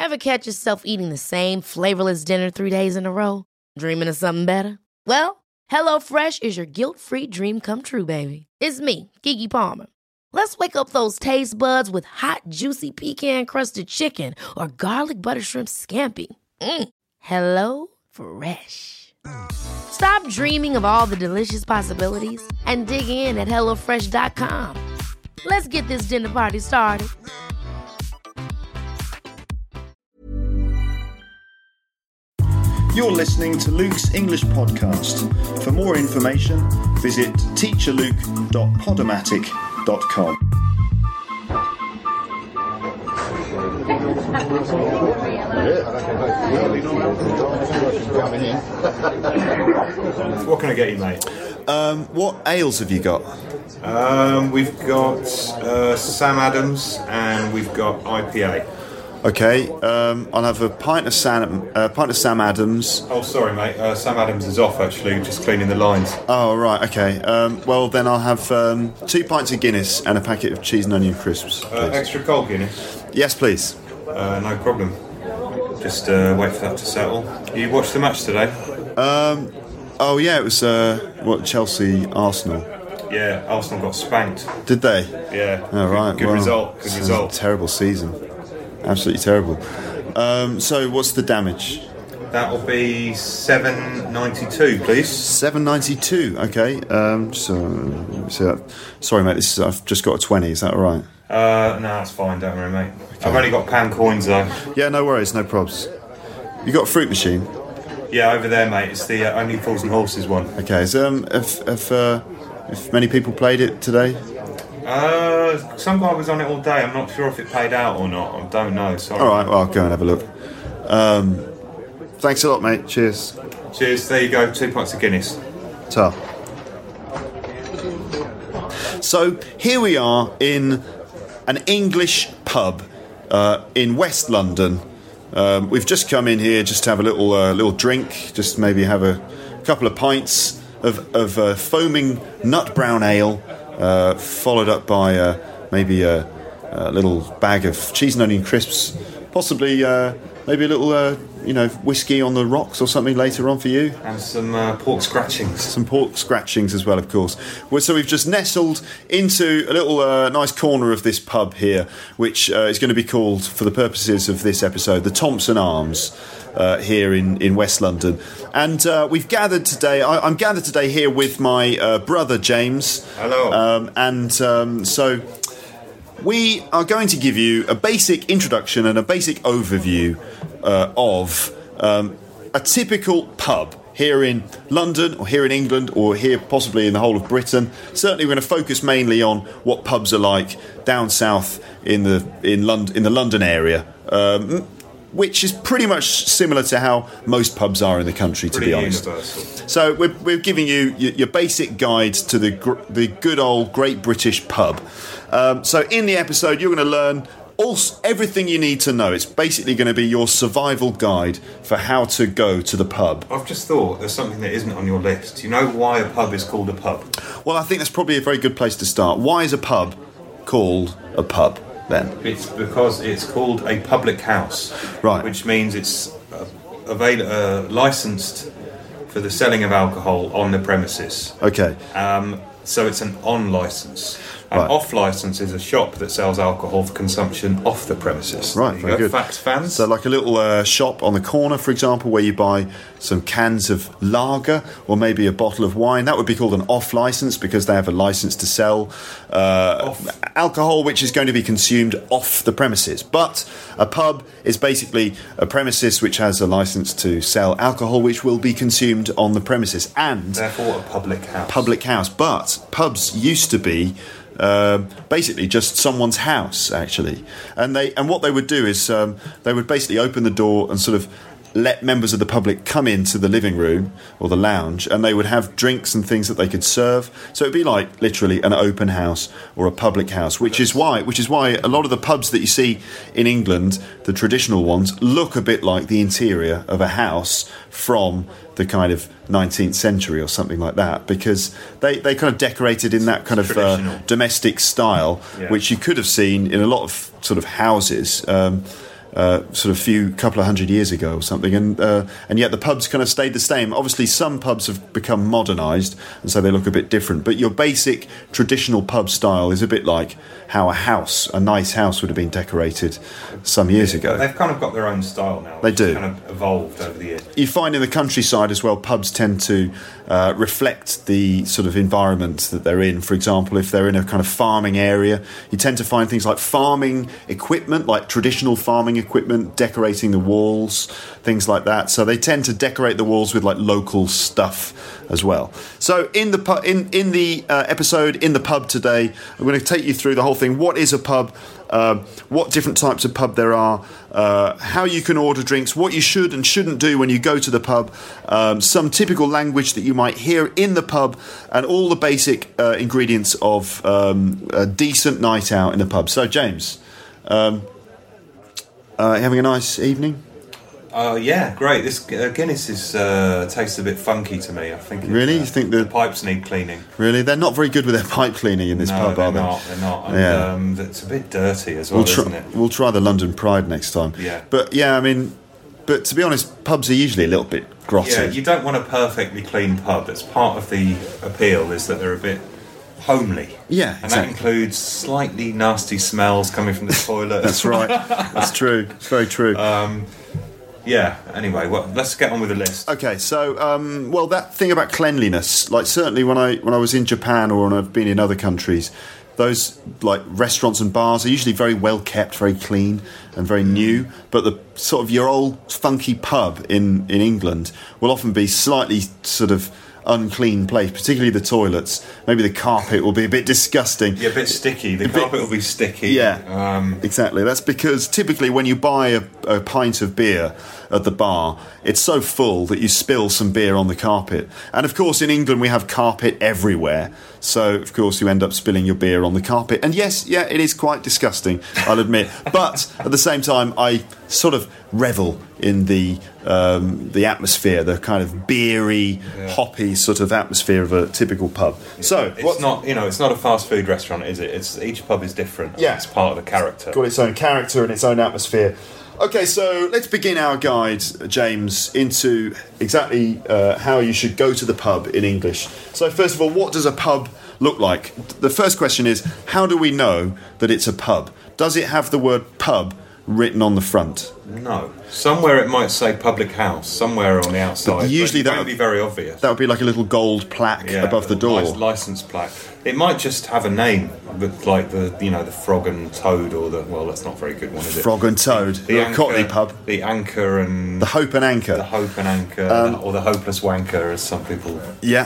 Ever catch yourself eating the same flavorless dinner 3 days in a row? Dreaming of something better? Well, HelloFresh is your guilt-free dream come true, baby. It's me, Keke Palmer. Let's wake up those taste buds with hot, juicy pecan-crusted chicken or garlic butter shrimp scampi. Hello Fresh. Stop dreaming of all the delicious possibilities and dig in at HelloFresh.com. Let's get this dinner party started. You're listening to Luke's English Podcast. For more information, visit teacherluke.podomatic.com. What can I get you, mate? What ales have you got? We've got Sam Adams and we've got IPA. Okay, I'll have a pint of Sam Adams. Oh, sorry, mate. Sam Adams is off, actually, just cleaning the lines. Oh, right, okay. Well, then I'll have 2 pints of Guinness and a packet of cheese and onion crisps. Extra cold Guinness? Yes, please. No problem. Just wait for that to settle. You watched the match today? Oh, yeah, it was, Chelsea-Arsenal. Yeah, Arsenal got spanked. Did they? Yeah. Oh, right. Good result. Good result. Terrible season. Absolutely terrible. So what's the damage? That'll be 792, please. 792. Okay. Sorry, mate. I've just got a 20. Is that all right? No, that's fine. Don't worry, mate. Okay. I've only got pound coins though. Yeah, no worries, no probs. You got a fruit machine? Yeah, over there, mate. It's the Only Fools and Horses one. Okay. So, have many people played it today? Some guy was on it all day. I'm not sure if it paid out or not. I don't know. Sorry. All right. Well, I'll go and have a look. Thanks a lot, mate. Cheers. Cheers. There you go. 2 pints of Guinness. Ta. So here we are in an English pub in West London. We've just come in here just to have a little drink, just maybe have a couple of pints of foaming nut brown ale, followed up by maybe a little bag of cheese and onion crisps, possibly maybe a little whiskey on the rocks or something later on for you. And some pork scratchings. Some pork scratchings as well, of course. So we've just nestled into a little nice corner of this pub here, which is going to be called, for the purposes of this episode, the Thompson Arms, here in West London. And we've gathered today, I'm gathered today here with my brother James. Hello. So we are going to give you a basic introduction and a basic overview of a typical pub here in London, or here in England, or here possibly in the whole of Britain. Certainly we're going to focus mainly on what pubs are like down south in the London area, which is pretty much similar to how most pubs are in the country, to be honest. Universal. So we're giving you your basic guide to the good old Great British pub. So in the episode, you're going to learn everything you need to know. It's basically going to be your survival guide for how to go to the pub. I've just thought there's something that isn't on your list. Do you know why a pub is called a pub? Well, I think that's probably a very good place to start. Why is a pub called a pub, then? It's because it's called a public house. Right. Which means it's licensed for the selling of alcohol on the premises. Okay. So it's an on licence. An Right. off licence is a shop that sells alcohol for consumption off the premises. Right, There you very go. good. Facts, fans. So like a little shop on the corner, for example, where you buy some cans of lager or maybe a bottle of wine. That would be called an off licence because they have a licence to sell alcohol which is going to be consumed off the premises. But a pub is basically a premises which has a licence to sell alcohol which will be consumed on the premises, and Therefore, a public house. public house. But pubs used to be basically just someone's house, actually, and what they would do is they would basically open the door and sort of let members of the public come into the living room or the lounge, and they would have drinks and things that they could serve. So it'd be like literally an open house or a public house, which is why a lot of the pubs that you see in England, the traditional ones, look a bit like the interior of a house from the kind of 19th century or something like that, because they kind of decorated in that kind of domestic style, Yeah. which you could have seen in a lot of sort of houses. sort of couple of hundred years ago or something, and yet the pubs kind of stayed the same. Obviously, some pubs have become modernised, and so they look a bit different. But your basic traditional pub style is a bit like how a nice house would have been decorated some years ago. They've kind of got their own style now. They do. Kind of evolved over the years. You find in the countryside as well, pubs tend to reflect the sort of environment that they're in. For example, if they're in a kind of farming area, you tend to find things like farming equipment, like traditional farming equipment, decorating the walls, things like that. So they tend to decorate the walls with like local stuff as well. So in the episode In the Pub today, I'm going to take you through the whole thing. What is a pub? What different types of pub there are, how you can order drinks, what you should and shouldn't do when you go to the pub, some typical language that you might hear in the pub, and all the basic ingredients of a decent night out in the pub. So, James, having a nice evening? Yeah, great. This Guinness tastes a bit funky to me. I think. Really? You think the pipes need cleaning? Really? They're not very good with their pipe cleaning in this pub, are they? No, they're not. And, it's a bit dirty as well, isn't it? We'll try the London Pride next time. Yeah. But yeah, I mean, but to be honest, pubs are usually a little bit grotty. Yeah, you don't want a perfectly clean pub. That's part of the appeal, is that they're a bit homely. Yeah, and exactly. that includes slightly nasty smells coming from the toilet. That's right. That's true. It's very true. Yeah, anyway, well, let's get on with the list. Okay, so, well, that thing about cleanliness, like certainly when I was in Japan or when I've been in other countries, those like restaurants and bars are usually very well kept, very clean and very new, but the sort of your old funky pub in England will often be slightly sort of unclean place, particularly the toilets. Maybe the carpet will be a bit disgusting. Yeah, a bit sticky. The carpet will be sticky. Yeah, exactly. That's because typically when you buy a pint of beer at the bar, it's so full that you spill some beer on the carpet. And of course in England we have carpet everywhere, so of course you end up spilling your beer on the carpet. And yes, yeah, it is quite disgusting, I'll admit. But at the same time, I sort of revel in the atmosphere, the kind of beery, hoppy sort of atmosphere of a typical pub. So it's not a fast food restaurant, is it? Each pub is different. Yeah, it's part of the character. Got its own character and its own atmosphere. Okay, so let's begin our guide, James, into exactly how you should go to the pub in English. So first of all, what does a pub look like? The first question is, how do we know that it's a pub? Does it have the word pub written on the front? No. Somewhere it might say public house, somewhere on the outside. But usually that would be very obvious. That would be like a little gold plaque above the door. License plaque. It might just have a name, like the Frog and Toad, or that's not a very good one, is it? Frog and Toad, the Cockney pub. The Anchor and... The Hope and Anchor. The Hope and Anchor, or the Hopeless Wanker, as some people... Yeah.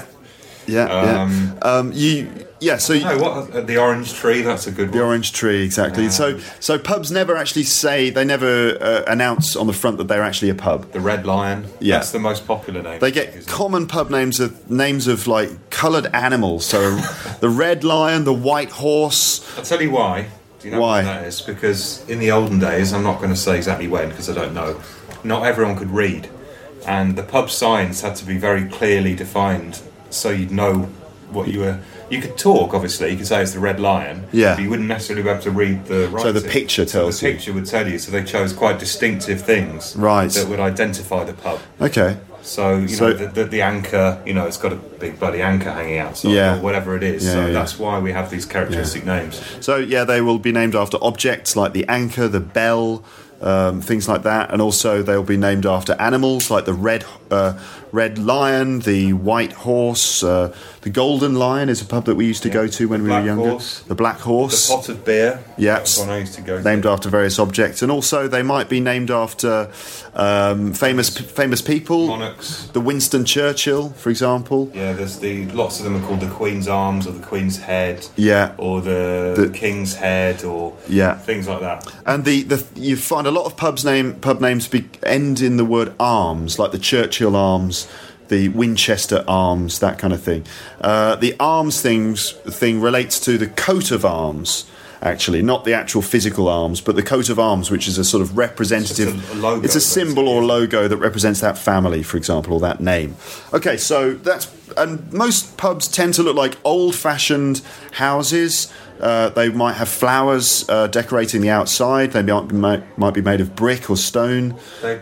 The Orange Tree, that's a good one. The Orange Tree, exactly. So pubs never actually announce on the front that they're actually a pub. The Red Lion, that's the most popular name. They get common pub names of like coloured animals. So the Red Lion, the White Horse. I'll tell you why. Do you know why? What that is? Because in the olden days, I'm not going to say exactly when because I don't know, not everyone could read. And the pub signs had to be very clearly defined so you'd know what you were... You could talk, obviously. You could say it's the Red Lion. Yeah. But you wouldn't necessarily be able to read the writing. So the picture tells you. The picture would tell you. So they chose quite distinctive things that would identify the pub. Okay. So, the anchor, it's got a big bloody anchor hanging outside or whatever it is. That's why we have these characteristic names. So, they will be named after objects like the anchor, the bell, things like that. And also they'll be named after animals like the red lion, the white horse, the Golden Lion is a pub that we used to go to when we were younger. The Black Horse. The Pot of Beer. Yes. That's one I used to go to. Named after various objects. And also they might be named after famous people. Monarchs. The Winston Churchill, for example. Yeah, there's lots of them are called the Queen's Arms or the Queen's Head. Yeah. Or the King's Head or things like that. And you find a lot of pub names end in the word arms, like the Churchill Arms, the Winchester Arms, that kind of thing. The arms thing relates to the coat of arms, actually, not the actual physical arms, but the coat of arms, which is a sort of representative. It's a logo, it's a symbol or logo that represents that family, for example, or that name. Okay, so and most pubs tend to look like old-fashioned houses. They might have flowers decorating the outside. They might be made of brick or stone.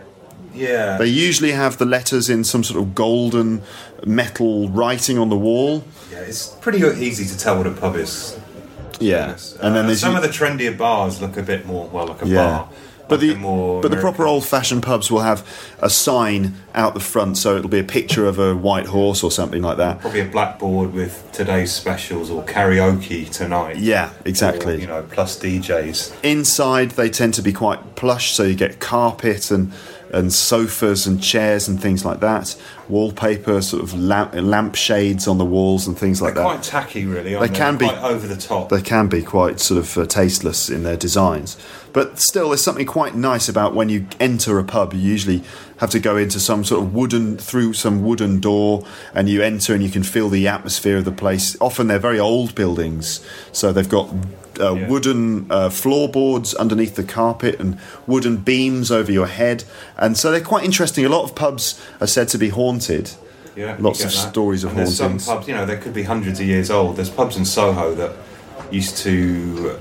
They usually have the letters in some sort of golden metal writing on the wall. Yeah, it's pretty easy to tell what a pub is. Yeah, and then there's some of the trendier bars look a bit more like a bar. But the proper old-fashioned pubs will have a sign out the front, so it'll be a picture of a white horse or something like that. Probably a blackboard with today's specials or karaoke tonight. Yeah, exactly. Or, plus DJs. Inside, they tend to be quite plush, so you get carpet and sofas and chairs and things like that. Wallpaper, sort of lamp shades on the walls and things like that. They're quite tacky, really. They can be quite over the top. They can be quite sort of tasteless in their designs. But still, there's something quite nice about when you enter a pub. You usually have to go into some sort of through some wooden door, and you enter and you can feel the atmosphere of the place. Often they're very old buildings, so they've got wooden floorboards underneath the carpet and wooden beams over your head, and so they're quite interesting. A lot of pubs are said to be haunted. Yeah, lots of stories of hauntings. There's some pubs, they could be hundreds of years old. There's pubs in Soho that used to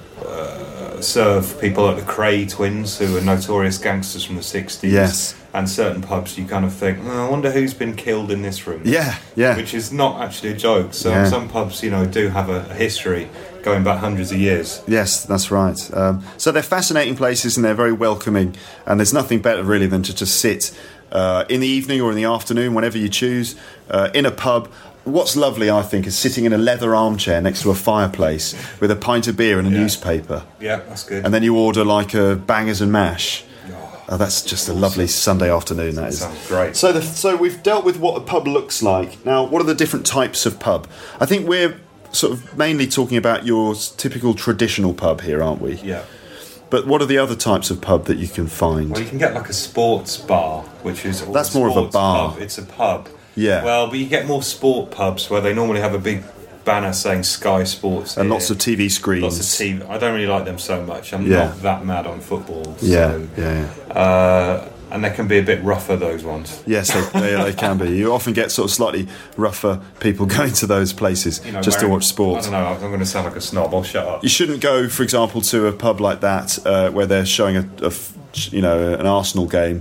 serve people like the Cray twins, who were notorious gangsters from the 60s. Yes. And certain pubs, you kind of think, I wonder who's been killed in this room. Yeah. Which is not actually a joke. So some pubs, do have a history going back hundreds of years. Yes, that's right. So they're fascinating places and they're very welcoming. And there's nothing better really than to just sit in the evening or in the afternoon, whenever you choose, in a pub. What's lovely, I think, is sitting in a leather armchair next to a fireplace with a pint of beer and a newspaper. Yeah, that's good. And then you order like a bangers and mash. Oh, that's just a lovely Sunday afternoon, that is. Sounds great. So we've dealt with what a pub looks like. Now, what are the different types of pub? I think we're sort of mainly talking about your typical traditional pub here, aren't we? Yeah. But what are the other types of pub that you can find? Well, you can get like a sports bar, which is... That's more of a bar. Pub. It's a pub. Yeah. Well, but you get more sport pubs where they normally have a big banner saying Sky Sports and here. lots of TV screens. Lots of TV. I don't really like them so much. I'm not that mad on football. And they can be a bit rougher, those ones. Yes, they can be. You often get sort of slightly rougher people going to those places just to watch sport. I don't know, I'm going to sound like a snob. I'll shut up. You shouldn't go, for example, to a pub like that where they're showing an Arsenal game,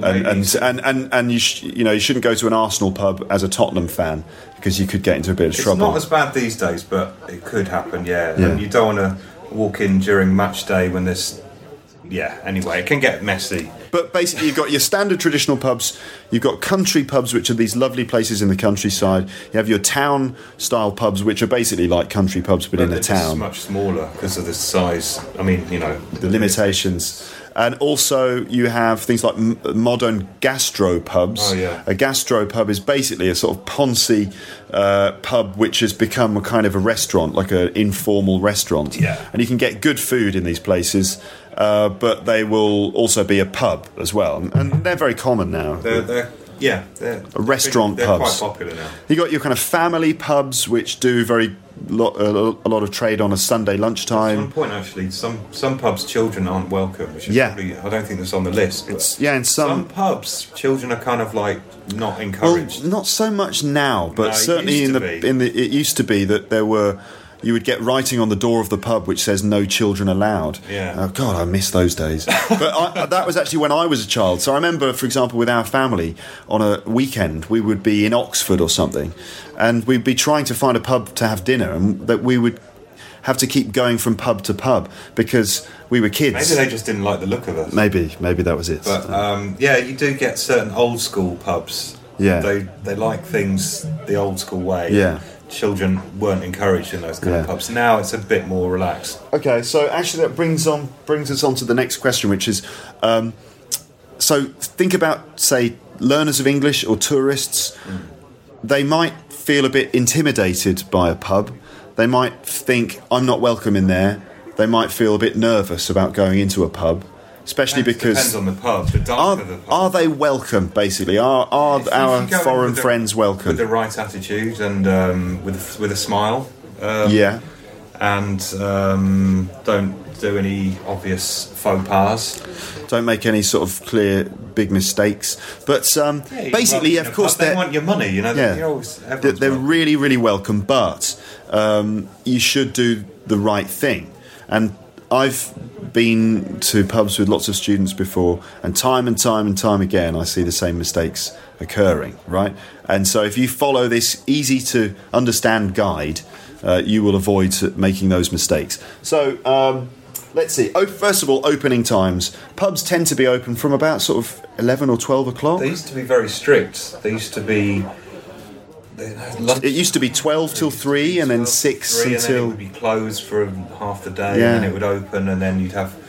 and you shouldn't go to an Arsenal pub as a Tottenham fan because you could get into a bit of trouble. It's not as bad these days, but it could happen. Yeah. And you don't want to walk in during match day when there's. Yeah, anyway, it can get messy. But basically, you've got your standard traditional pubs, you've got country pubs, which are these lovely places in the countryside. You have your town-style pubs, which are basically like country pubs, but in a town. It's much smaller because of the size, the limitations. And also, you have things like modern gastropubs. Oh, yeah. A gastropub is basically a sort of poncy pub which has become a kind of a restaurant, like an informal restaurant. Yeah. And you can get good food in these places, but they will also be a pub as well. And they're very common now. They're restaurant they're pubs. Quite popular now. You got your kind of family pubs, which do a lot of trade on a Sunday lunchtime. At one point, actually, some pubs children aren't welcome, which is probably, I don't think that's on the list. But in some pubs children are kind of like not encouraged. Well, not so much now, but certainly it used to be that there were. You would get writing on the door of the pub which says "No children allowed." Yeah. Oh God, I miss those days. But that was actually when I was a child. So I remember, for example, with our family on a weekend, we would be in Oxford or something, and we'd be trying to find a pub to have dinner, and that we would have to keep going from pub to pub because we were kids. Maybe they just didn't like the look of us. Maybe that was it. But you do get certain old school pubs. Yeah. They like things the old school way. Yeah. Children weren't encouraged in those kind of pubs. Now it's a bit more relaxed. Okay, so actually that brings us on to the next question, which is, so think about, say, learners of English or tourists. They might feel a bit intimidated by a pub. They might think, I'm not welcome in there. They might feel a bit nervous about going into a pub. Especially because depends on the pub. The darker the pub. Are they welcome? Basically, are our foreign friends welcome with the right attitude and with a smile? and don't do any obvious faux pas. Don't make any sort of clear big mistakes. But basically, of course, they want your money. You know, they're really, really welcome. But you should do the right thing. And I've been to pubs with lots of students before, and time again, I see the same mistakes occurring. Right, and so if you follow this easy to understand guide, you will avoid making those mistakes. So. Let's see. First of all, opening times. Pubs tend to be open from about sort of 11 or 12 o'clock. They used to be very strict. They used to be... It used to be 12 till 3 and then 6 until... And then it would be closed for half the day, and then it would open, and then you'd have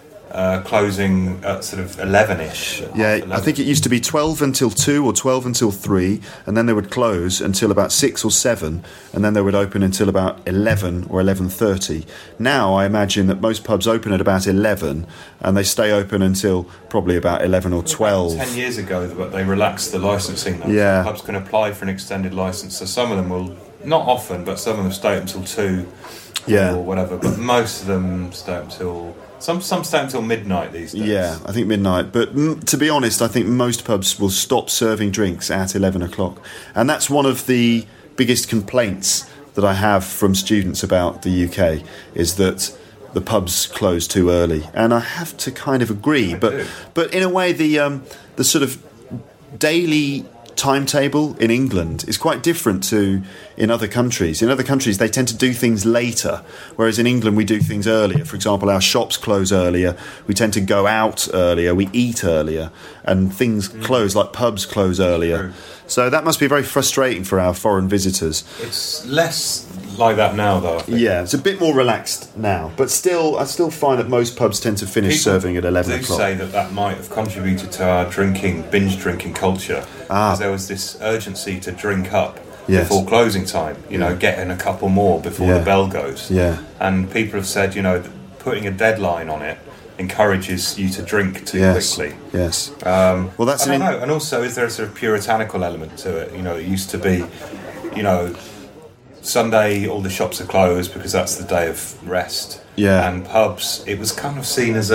closing at sort of 11-ish. Yeah, I think it used to be 12 until 2 or 12 until 3, and then they would close until about 6 or 7, and then they would open until about 11 or 11:30. Now I imagine that most pubs open at about 11, and they stay open until probably about 11 or 12. 10 years ago, they relaxed the licensing. Yeah. Pubs can apply for an extended licence, so some of them will, not often, but some of them stay up until 2 or whatever, but most of them stay up until... Some stay until midnight these days. Yeah, I think midnight. But to be honest, I think most pubs will stop serving drinks at 11 o'clock. And that's one of the biggest complaints that I have from students about the UK, is that the pubs close too early. And I have to kind of agree. But in a way, the sort of daily timetable in England is quite different to in other countries. In other countries, they tend to do things later, whereas in England, we do things earlier. For example, our shops close earlier, we tend to go out earlier, we eat earlier, and things close, like pubs close earlier. True. So that must be very frustrating for our foreign visitors. It's less like that now, though, I think. Yeah, it's a bit more relaxed now, but still, I still find that most pubs tend to finish serving at 11 o'clock. People say that might have contributed to our binge drinking culture, because there was this urgency to drink up before closing time, getting a couple more before the bell goes. Yeah. And people have said, that putting a deadline on it encourages you to drink too quickly. Yes. Well, that's I don't know. And also, is there a sort of puritanical element to it? It used to be, Sunday all the shops are closed because that's the day of rest. Yeah. And pubs, it was kind of seen as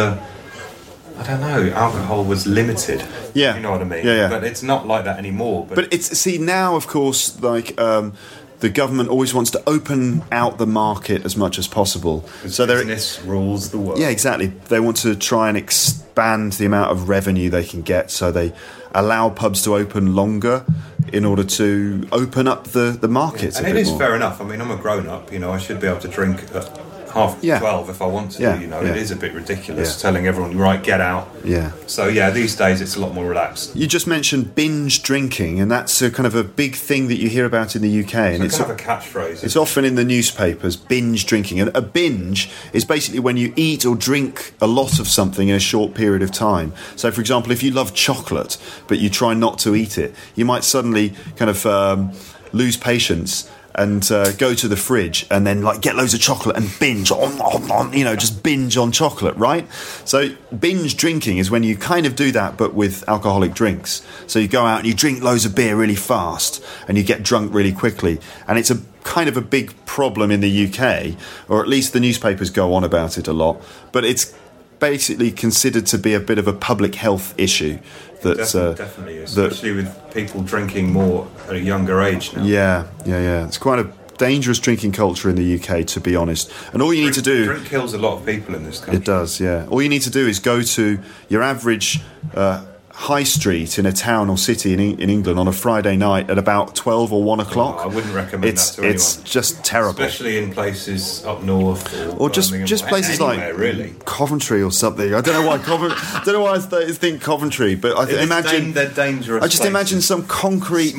alcohol was limited. Yeah. You know what I mean? Yeah. But it's not like that anymore. But it's now, of course, like. The government always wants to open out the market as much as possible. So business rules the world. Yeah, exactly. They want to try and expand the amount of revenue they can get, so they allow pubs to open longer in order to open up the markets. And it is fair enough. I mean, I'm a grown-up. I should be able to drink at 12 if I want to. It is a bit ridiculous telling everyone, right, get out. Yeah. So these days it's a lot more relaxed. You just mentioned binge drinking, and that's a kind of a big thing that you hear about in the UK. And it's kind of a catchphrase. It's often in the newspapers, binge drinking. And a binge is basically when you eat or drink a lot of something in a short period of time. So, for example, if you love chocolate but you try not to eat it, you might suddenly kind of lose patience and go to the fridge and then get loads of chocolate and binge just binge on chocolate, right? So binge drinking is when you kind of do that but with alcoholic drinks. So you go out and you drink loads of beer really fast and you get drunk really quickly, and it's a kind of a big problem in the UK, or at least the newspapers go on about it a lot, but it's basically considered to be a bit of a public health issue. Definitely is, especially with people drinking more at a younger age now. Yeah. It's quite a dangerous drinking culture in the UK, to be honest. And all you need to do... Drink kills a lot of people in this country. It does, yeah. All you need to do is go to your average high street in a town or city in England on a Friday night at about 12 or 1 o'clock. I wouldn't recommend that to anyone. It's just terrible. Especially in places up north. Or just places anywhere, like really. Coventry or something. I don't know why I think Coventry, but I imagine... They're dangerous I just places. imagine some concrete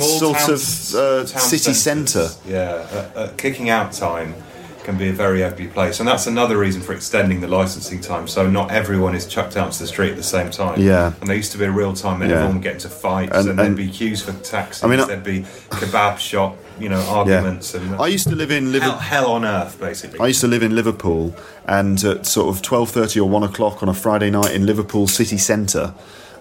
city centre. Yeah, kicking out time can be a very ugly place, and that's another reason for extending the licensing time, so not everyone is chucked out to the street at the same time. And there used to be a real time when everyone would get into fights, and there'd be queues for taxis, there'd be kebab shop arguments, and I used to live in hell on earth, basically. I used to live in Liverpool, and at sort of 12:30 or 1 o'clock on a Friday night in Liverpool city centre,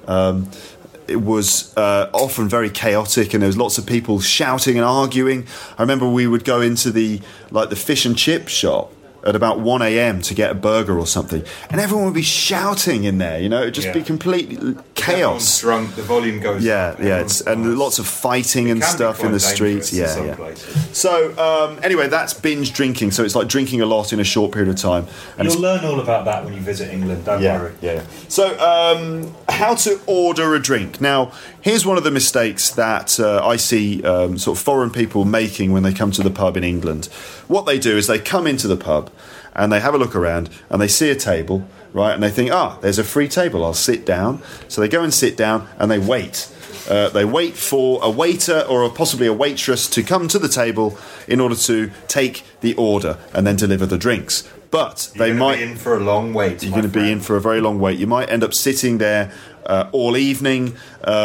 it was often very chaotic, and there was lots of people shouting and arguing. I remember we would go into the fish and chip shop, at about 1 a.m. to get a burger or something, and everyone would be shouting in there. You know, it'd just be complete chaos. Everyone's drunk. The volume goes. Yeah, yeah, and lots of fighting and stuff in the streets. Yeah. So anyway, that's binge drinking. So it's like drinking a lot in a short period of time. And you'll learn all about that when you visit England. Don't worry. Yeah. So how to order a drink. Now, here's one of the mistakes that I see sort of foreign people making when they come to the pub in England. What they do is they come into the pub and they have a look around and they see a table, right? And they think, there's a free table, I'll sit down. So they go and sit down and they wait. They wait for a waiter or possibly a waitress to come to the table in order to take the order and then deliver the drinks. But they might be in for a long wait. You're going to be in for a very long wait. You might end up sitting there all evening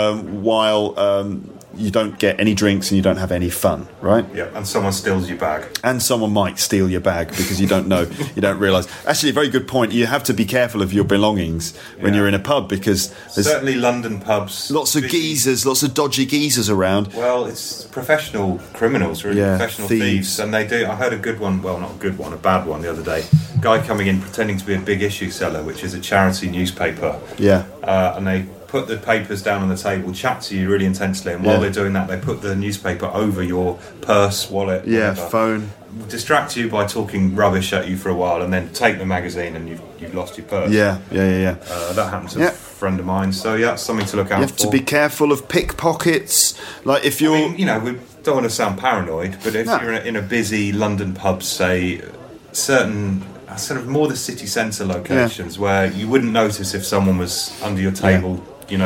while you don't get any drinks and you don't have any fun, right? Yeah, and someone steals your bag. And someone might steal your bag because you don't know, you don't realise. Actually, a very good point. You have to be careful of your belongings when you're in a pub because there's certainly London pubs. Lots of geezers, lots of dodgy geezers around. Well, it's professional criminals, really, professional thieves. And they do. I heard a good one, well, not a good one, a bad one the other day. Guy coming in pretending to be a Big Issue seller, which is a charity newspaper. Yeah. And they put the papers down on the table, chat to you really intensely, and while they're doing that, they put the newspaper over your purse, wallet, whatever, phone, distract you by talking rubbish at you for a while, and then take the magazine, and you've lost your purse. Yeah. That happened to a friend of mine, so it's something to look out for. You have to be careful of pickpockets. Like if you're, we don't want to sound paranoid, but if you're in a busy London pub, say certain sort of more the city centre locations where you wouldn't notice if someone was under your table.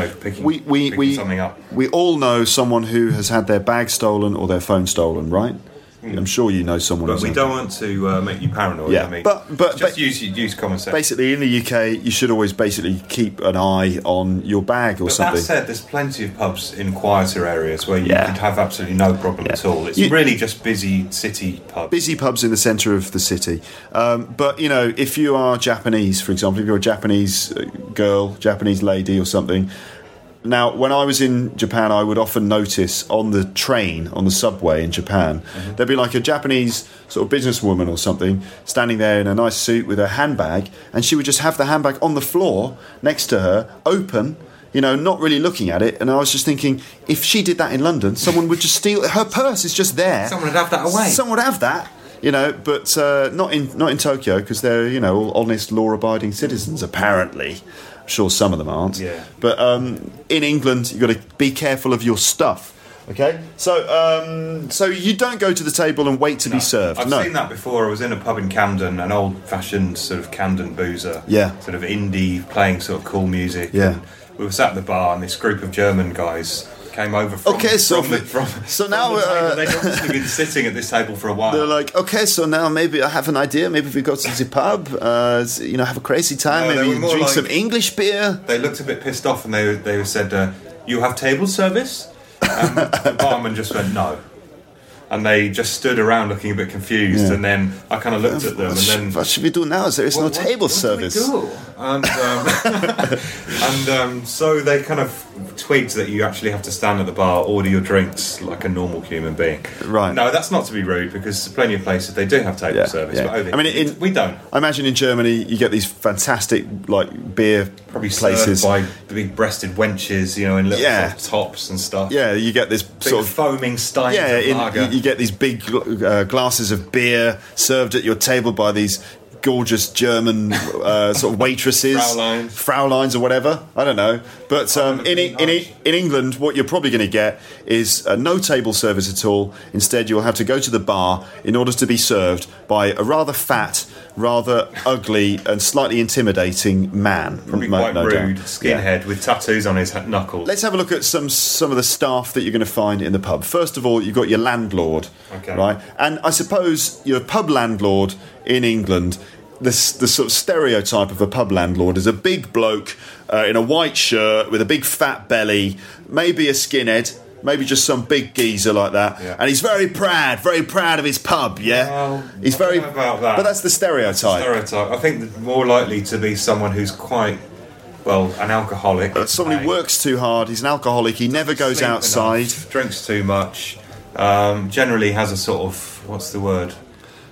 Picking something up. We all know someone who has had their bag stolen or their phone stolen, right? I'm sure you know someone. But we don't want to make you paranoid. Yeah, I mean, but just use common sense. Basically, in the UK, you should always basically keep an eye on your bag or something. That said, there's plenty of pubs in quieter areas where you could have absolutely no problem at all. It's really just busy city pubs. Busy pubs in the centre of the city. But if you are Japanese, for example, if you're a Japanese girl, Japanese lady, or something. Now, when I was in Japan, I would often notice on the train, on the subway in Japan, there'd be like a Japanese sort of businesswoman or something standing there in a nice suit with her handbag, and she would just have the handbag on the floor next to her, open, not really looking at it. And I was just thinking, if she did that in London, someone would just steal her purse. Is just there. Someone would have that away. Someone would have that. But not in Tokyo because they're all honest, law-abiding citizens apparently. I'm sure some of them aren't. Yeah. But in England, you've got to be careful of your stuff. Okay, so you don't go to the table and wait to be served. I've seen that before. I was in a pub in Camden, an old-fashioned sort of Camden boozer. Yeah. Sort of indie, playing sort of cool music. Yeah. And we were sat at the bar, and this group of German guys came over from so now they'd obviously been sitting at this table for a while. They're like, okay, so now maybe I have an idea. Maybe if we go to the pub, have a crazy time. Maybe drink some English beer. They looked a bit pissed off, and they said, "You have table service?" And the barman just went, "No." And they just stood around looking a bit confused, and then I kind of looked at them, and then what should we do now? There is no table service. What do we do? And so they kind of twigged that you actually have to stand at the bar, order your drinks like a normal human being. Right. No, that's not to be rude because there's plenty of places they do have table service. Yeah. But we don't. I imagine in Germany you get these fantastic beer probably places served by big-breasted wenches, in little sort of tops and stuff. Yeah, you get this big sort of foaming steins of lager. You get these big glasses of beer served at your table by these gorgeous German sort of waitresses, Frauleins or whatever. I don't know. But in England, what you're probably going to get is no table service at all. Instead, you'll have to go to the bar in order to be served by a rather fat, rather ugly and slightly intimidating man. Probably quite rude, skinhead with tattoos on his knuckles. Let's have a look at some of the staff that you're going to find in the pub. First of all, you've got your landlord, right? And I suppose your pub landlord in England, the sort of stereotype of a pub landlord is a big bloke in a white shirt with a big fat belly, maybe a skinhead, maybe just some big geezer like that, and he's very proud of his pub. He's very about that. But that's the stereotype. I think more likely to be someone who's quite an alcoholic. Someone who works too hard. He's an alcoholic. He never goes outside. Drinks too much. Generally has a sort of, what's the word?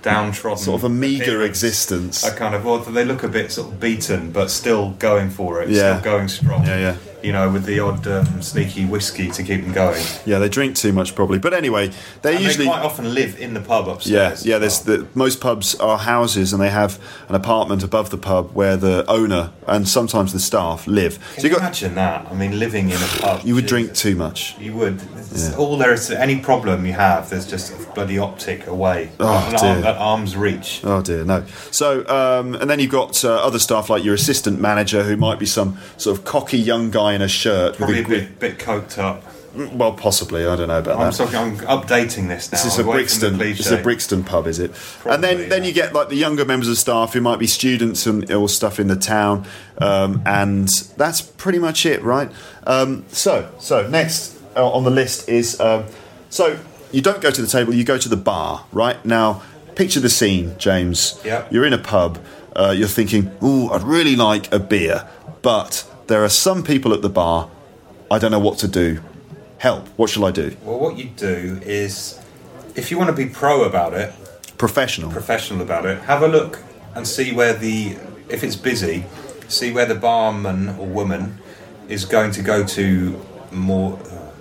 downtrodden, sort of a meagre appearance. existence. A kind of, well, they look a bit sort of beaten, but still going for it, Yeah. still going strong. Yeah. You know, with the odd sneaky whiskey to keep them going. Yeah, they drink too much probably. But anyway, they And usually they quite often live in the pub Yeah, upstairs. yeah. Most pubs are houses, and they have an apartment above the pub where the owner and sometimes the staff live. Can you imagine that? I mean, living in a pub. You would Jesus. drink too much. You would. All there is. Any problem you have, there's just a bloody optic away. At arm's reach. Oh dear, no. So, and then you've got other staff like your assistant manager, who might be some sort of cocky young guy in a shirt. Probably with a bit coked up. Well, possibly. I don't know about that. I'm updating this now. This is a away from the Brixton. cliche. It's a Brixton pub, is it? And then Probably, you get like the younger members of staff who might be students or stuff in the town, and that's pretty much it, right? So next on the list is so you don't go to the table, you go to the bar, right? Now, picture the scene, James. Yep. You're in a pub. You're thinking, "Ooh, I'd really like a beer," but there are some people at the bar. I don't know what to do. Help! What shall I do? Well, what you do is, if you want to be pro about it, Professional about it, have a look and see where if it's busy, see where the barman or woman is going to go to more.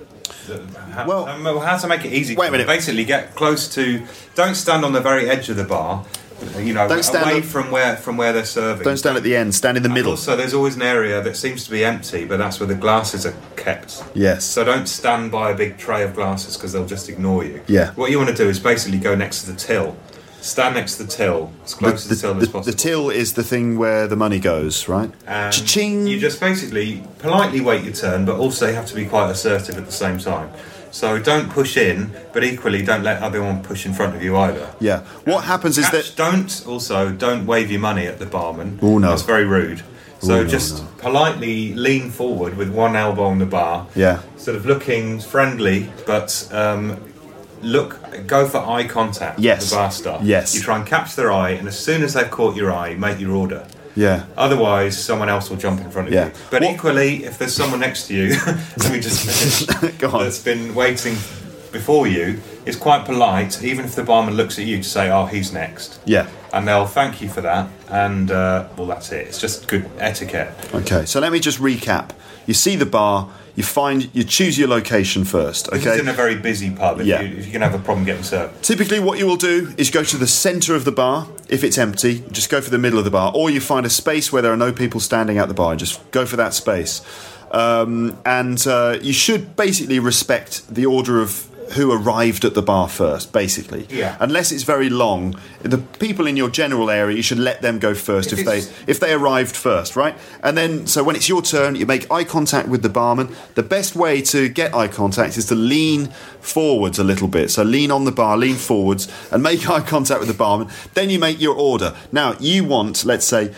How to make it easy? Wait a minute. Basically, get close to. Don't stand on the very edge of the bar. You know, Don't stand away from where they're serving. Don't stand at the end. Stand in the And middle. also, there's always an area that seems to be empty, but that's where the glasses are kept. Yes. So don't stand by a big tray of glasses because they'll just ignore you. Yeah. What you want to do is basically go next to the till. Stand next to the till, as close to the till as possible. The till is the thing where the money goes, right? And Cha-ching! you just basically politely wait your turn, but also you have to be quite assertive at the same time. So don't push in, but equally don't let everyone push in front of you either. Yeah. What happens is that... Don't wave your money at the barman. Oh, no. That's very rude. So Oh, no, just no. politely lean forward with one elbow on the bar. Yeah. Sort of looking friendly, but go for eye contact Yes. with the bar staff. Yes. You try and catch their eye, and as soon as they've caught your eye, make your order. Yeah. Otherwise, someone else will jump in front of Yeah. you. But What- equally, if there's someone next to you, let me just finish, Go on. that's been waiting before you, it's quite polite, even if the barman looks at you, to say, "Oh, he's next." Yeah. And they'll thank you for that, and well, that's it. It's just good etiquette. Okay, so let me just recap. You see the bar, you choose your location first, This okay? is in a very busy pub. If Yeah. you can have a problem getting served. Typically what you will do is go to the centre of the bar. If it's empty, just go for the middle of the bar. Or you find a space where there are no people standing at the bar and just go for that space. And you should basically respect the order of who arrived at the bar first, basically. Yeah. Unless it's very long, the people in your general area, you should let them go first if they arrived first, right? And then, so when it's your turn, you make eye contact with the barman. The best way to get eye contact is to lean forwards a little bit. So lean on the bar, lean forwards, and make eye contact with the barman. Then you make your order. Now, you want, let's say,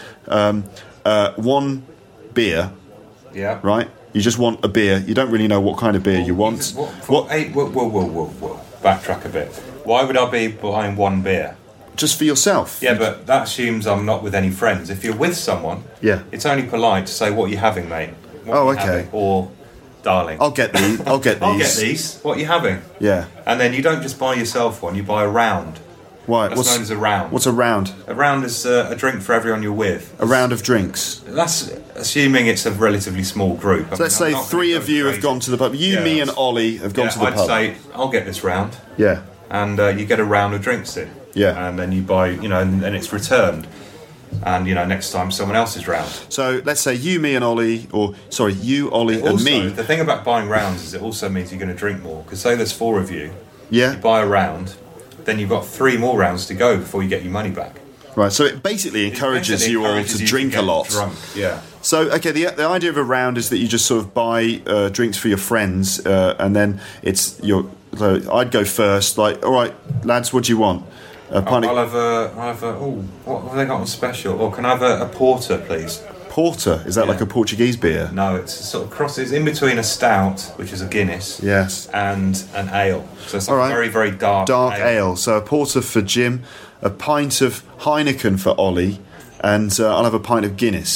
one beer, Yeah. right? You just want a beer. You don't really know what kind of beer you want. Whoa. Backtrack a bit. Why would I be buying one beer? Just for yourself. Yeah, but that assumes I'm not with any friends. If you're with someone, Yeah. it's only polite to say, "What are you having, mate?" What Oh, are you okay. having? Or, "Darling, I'll get these. I'll get these. I'll get these. What are you having?" Yeah. And then you don't just buy yourself one; you buy a round. Why? That's known as a round. What's a round? A round is a drink for everyone you're with. A round of drinks. That's assuming it's a relatively small group. So let's say three of you have gone to the pub. You, Yeah, me, and Ollie have gone to the I'd pub. say, "I'll get this round." Yeah. And you get a round of drinks in. Yeah. And then you buy, and it's returned. And, next time someone else's round. So let's say you, me, and Ollie, you, Ollie, and Also, me. the thing about buying rounds is it also means you're going to drink more. Because say there's four of you, Yeah. you buy a round, then you've got 3 more rounds to go before you get your money back. Right. So it basically encourages you all to drink a lot. Drunk. Yeah. So, okay, the idea of a round is that you just sort of buy drinks for your friends, and then it's your. So I'd go first. Like, all right, lads, what do you want? A pint I'll of have a. What have they got on special? Or can I have a porter, please? porter. Is that like a Portuguese beer? No, it's sort of crosses in between a stout, which is a Guinness, Yes. and an ale. So it's like All right. very, very dark ale. So a porter for Jim, a pint of Heineken for Ollie, and I'll have a pint of Guinness.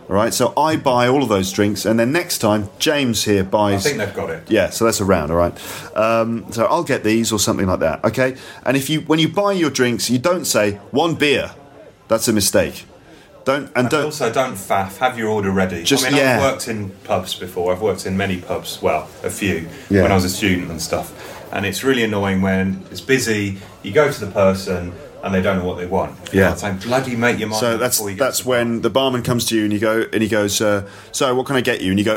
All right, so I buy all of those drinks, and then next time James here I buys. think they've got it. Yeah, so that's a round, all right. So I'll get these or something like that, okay? And when you buy your drinks, you don't say 1 beer. That's a mistake. Don't Also, don't faff. Have your order ready. I've worked in pubs before. I've worked in many pubs. Well, a few when I was a student and stuff. And it's really annoying when it's busy. You go to the person and they don't know what they want. Yeah. Saying, bloody make your mind. So that's when the barman comes to you and he goes, so what can I get you? And you go,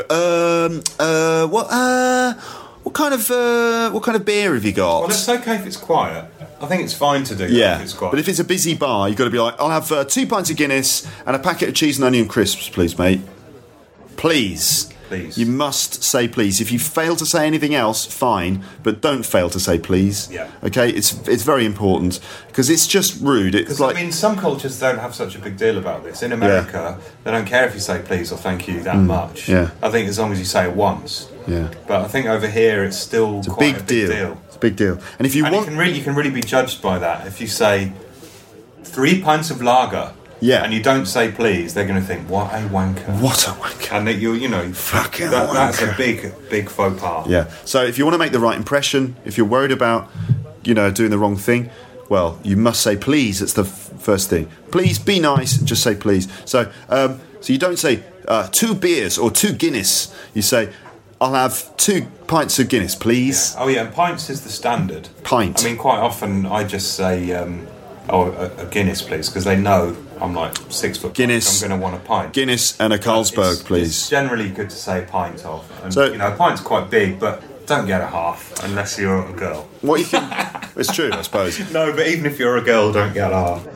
what kind of beer have you got? Well, it's okay if it's quiet. I think it's fine to do that if it's quiet. But if it's a busy bar, you've got to be like, I'll have 2 pints of Guinness and a packet of cheese and onion crisps, please, mate. Please. Please. You must say please. If you fail to say anything else, fine, but don't fail to say please. Yeah. Okay? It's very important because it's just rude. It's like, some cultures don't have such a big deal about this. In America, they don't care if you say please or thank you that much. Yeah. I think as long as you say it once. Yeah. But I think over here it's still quite a big deal. It's a big deal. And if you want, you can really be judged by that. If you say 3 pints of lager, and you don't say please, they're going to think, what a wanker. What a wanker. And that you know, fucking that's wanker. a big faux pas. Yeah. So if you want to make the right impression, if you're worried about, doing the wrong thing, well, you must say please. It's the first thing. Please be nice and just say please. So you don't say 2 beers or 2 Guinness. You say, I'll have 2 pints of Guinness, please. Yeah. Oh yeah, and pints is the standard. Pint. I mean, quite often I just say, a Guinness, please, because they know I'm like 6 foot. Guinness. I'm going to want a pint. Guinness and a Carlsberg, please. It's generally good to say a pint of. And, So- a pint's quite big, but don't get a half unless you're a girl. What you can? It's true, I suppose. No, but even if you're a girl, don't get a half.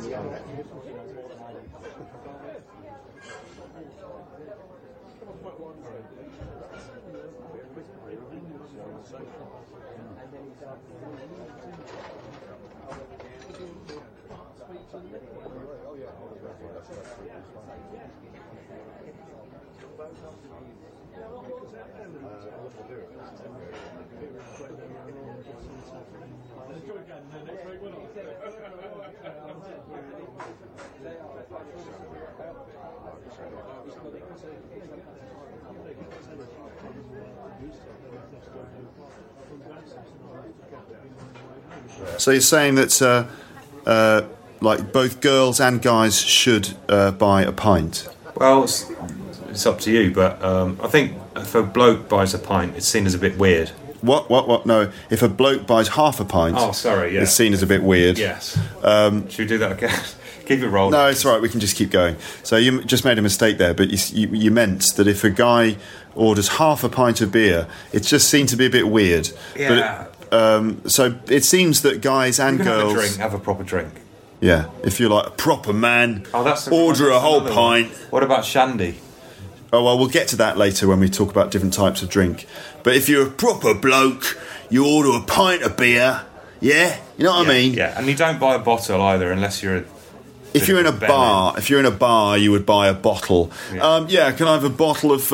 So you're saying that like both girls and guys should buy a pint? Well, it's up to you, but I think if a bloke buys a pint, it's seen as a bit weird. What? No, if a bloke buys half a pint, Oh, sorry, yeah. it's seen as a bit weird. Yes. Should we do that again? Keep it rolling. No, it's all right. We can just keep going. So you just made a mistake there, but you meant that if a guy orders half a pint of beer, it's just seen to be a bit weird. Yeah. But so it seems that guys and You can girls have a proper drink. Yeah, if you're like a proper man, That's order a whole pint. What about shandy? Oh, well, we'll get to that later when we talk about different types of drink. But if you're a proper bloke, you order a pint of beer, yeah? You know what I mean? Yeah, and you don't buy a bottle either unless you're If you're in a bar, you would buy a bottle. Yeah. Can I have a bottle of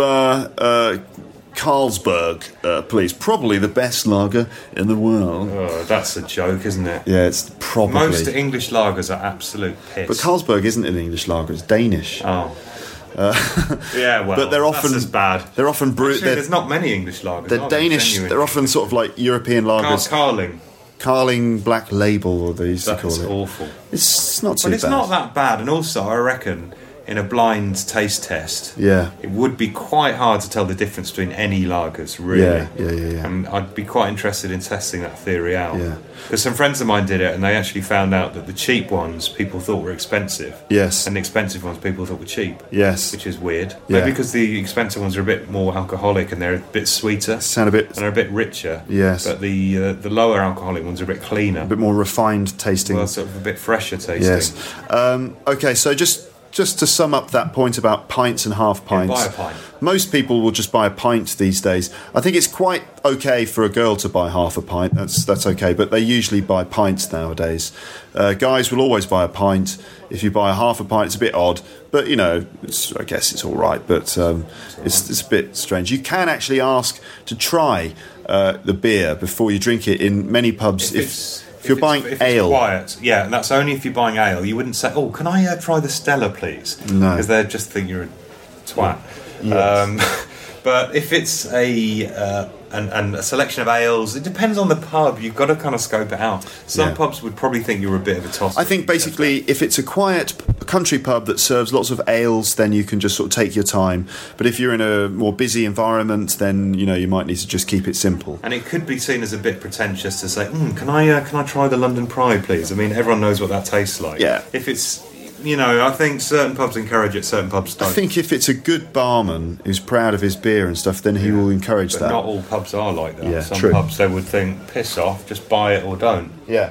Carlsberg, please? Probably the best lager in the world. Oh, that's a joke, isn't it? Yeah, it's probably. Most English lagers are absolute piss. But Carlsberg isn't an English lager; it's Danish. Oh. Yeah, well, but they're often that's as bad. They're often brewed. There's not many English lagers. They're Danish. Genuine. They're often sort of like European lagers. Carling. Carling Black Label, or they used to call That's it. awful. It's not too But it's bad. not that bad, and also I reckon in a blind taste test, Yeah. it would be quite hard to tell the difference between any lagers, really. Yeah. And I'd be quite interested in testing that theory out. Yeah. Because some friends of mine did it, and they actually found out that the cheap ones people thought were expensive. Yes. And the expensive ones people thought were cheap. Yes. Which is weird. Yeah. Maybe because the expensive ones are a bit more alcoholic and they're a bit sweeter. Sound a bit. And they're a bit richer. Yes. But the lower alcoholic ones are a bit cleaner. A bit more refined tasting. Well, sort of a bit fresher tasting. Yes. Okay, so just to sum up that point about pints and half pints. buy a pint. Most people will just buy a pint these days. I think it's quite okay for a girl to buy half a pint. That's okay, but they usually buy pints nowadays. Guys will always buy a pint. If you buy a half a pint, it's a bit odd, but I guess it's all right. But it's a bit strange. You can actually ask to try the beer before you drink it in many pubs. If you're buying ale, quiet, yeah, and that's only if you're buying ale. You wouldn't say, "Oh, can I try the Stella, please?" No. Because they just think you're twat. Yes. But if it's a selection of ales, it depends on the pub. You've got to kind of scope it out. Some pubs would probably think you're a bit of a tosser. I think basically if it's a quiet country pub that serves lots of ales, then you can just sort of take your time. But if you're in a more busy environment, then you might need to just keep it simple. And it could be seen as a bit pretentious to say, can I try the London Pride, please? I mean, everyone knows what that tastes like. Yeah. If it's... I think certain pubs encourage it, certain pubs don't. I think if it's a good barman who's proud of his beer and stuff, then he will encourage but that. Not all pubs are like that. Yeah, Some true. pubs, they would think, piss off, just buy it or don't. Yeah.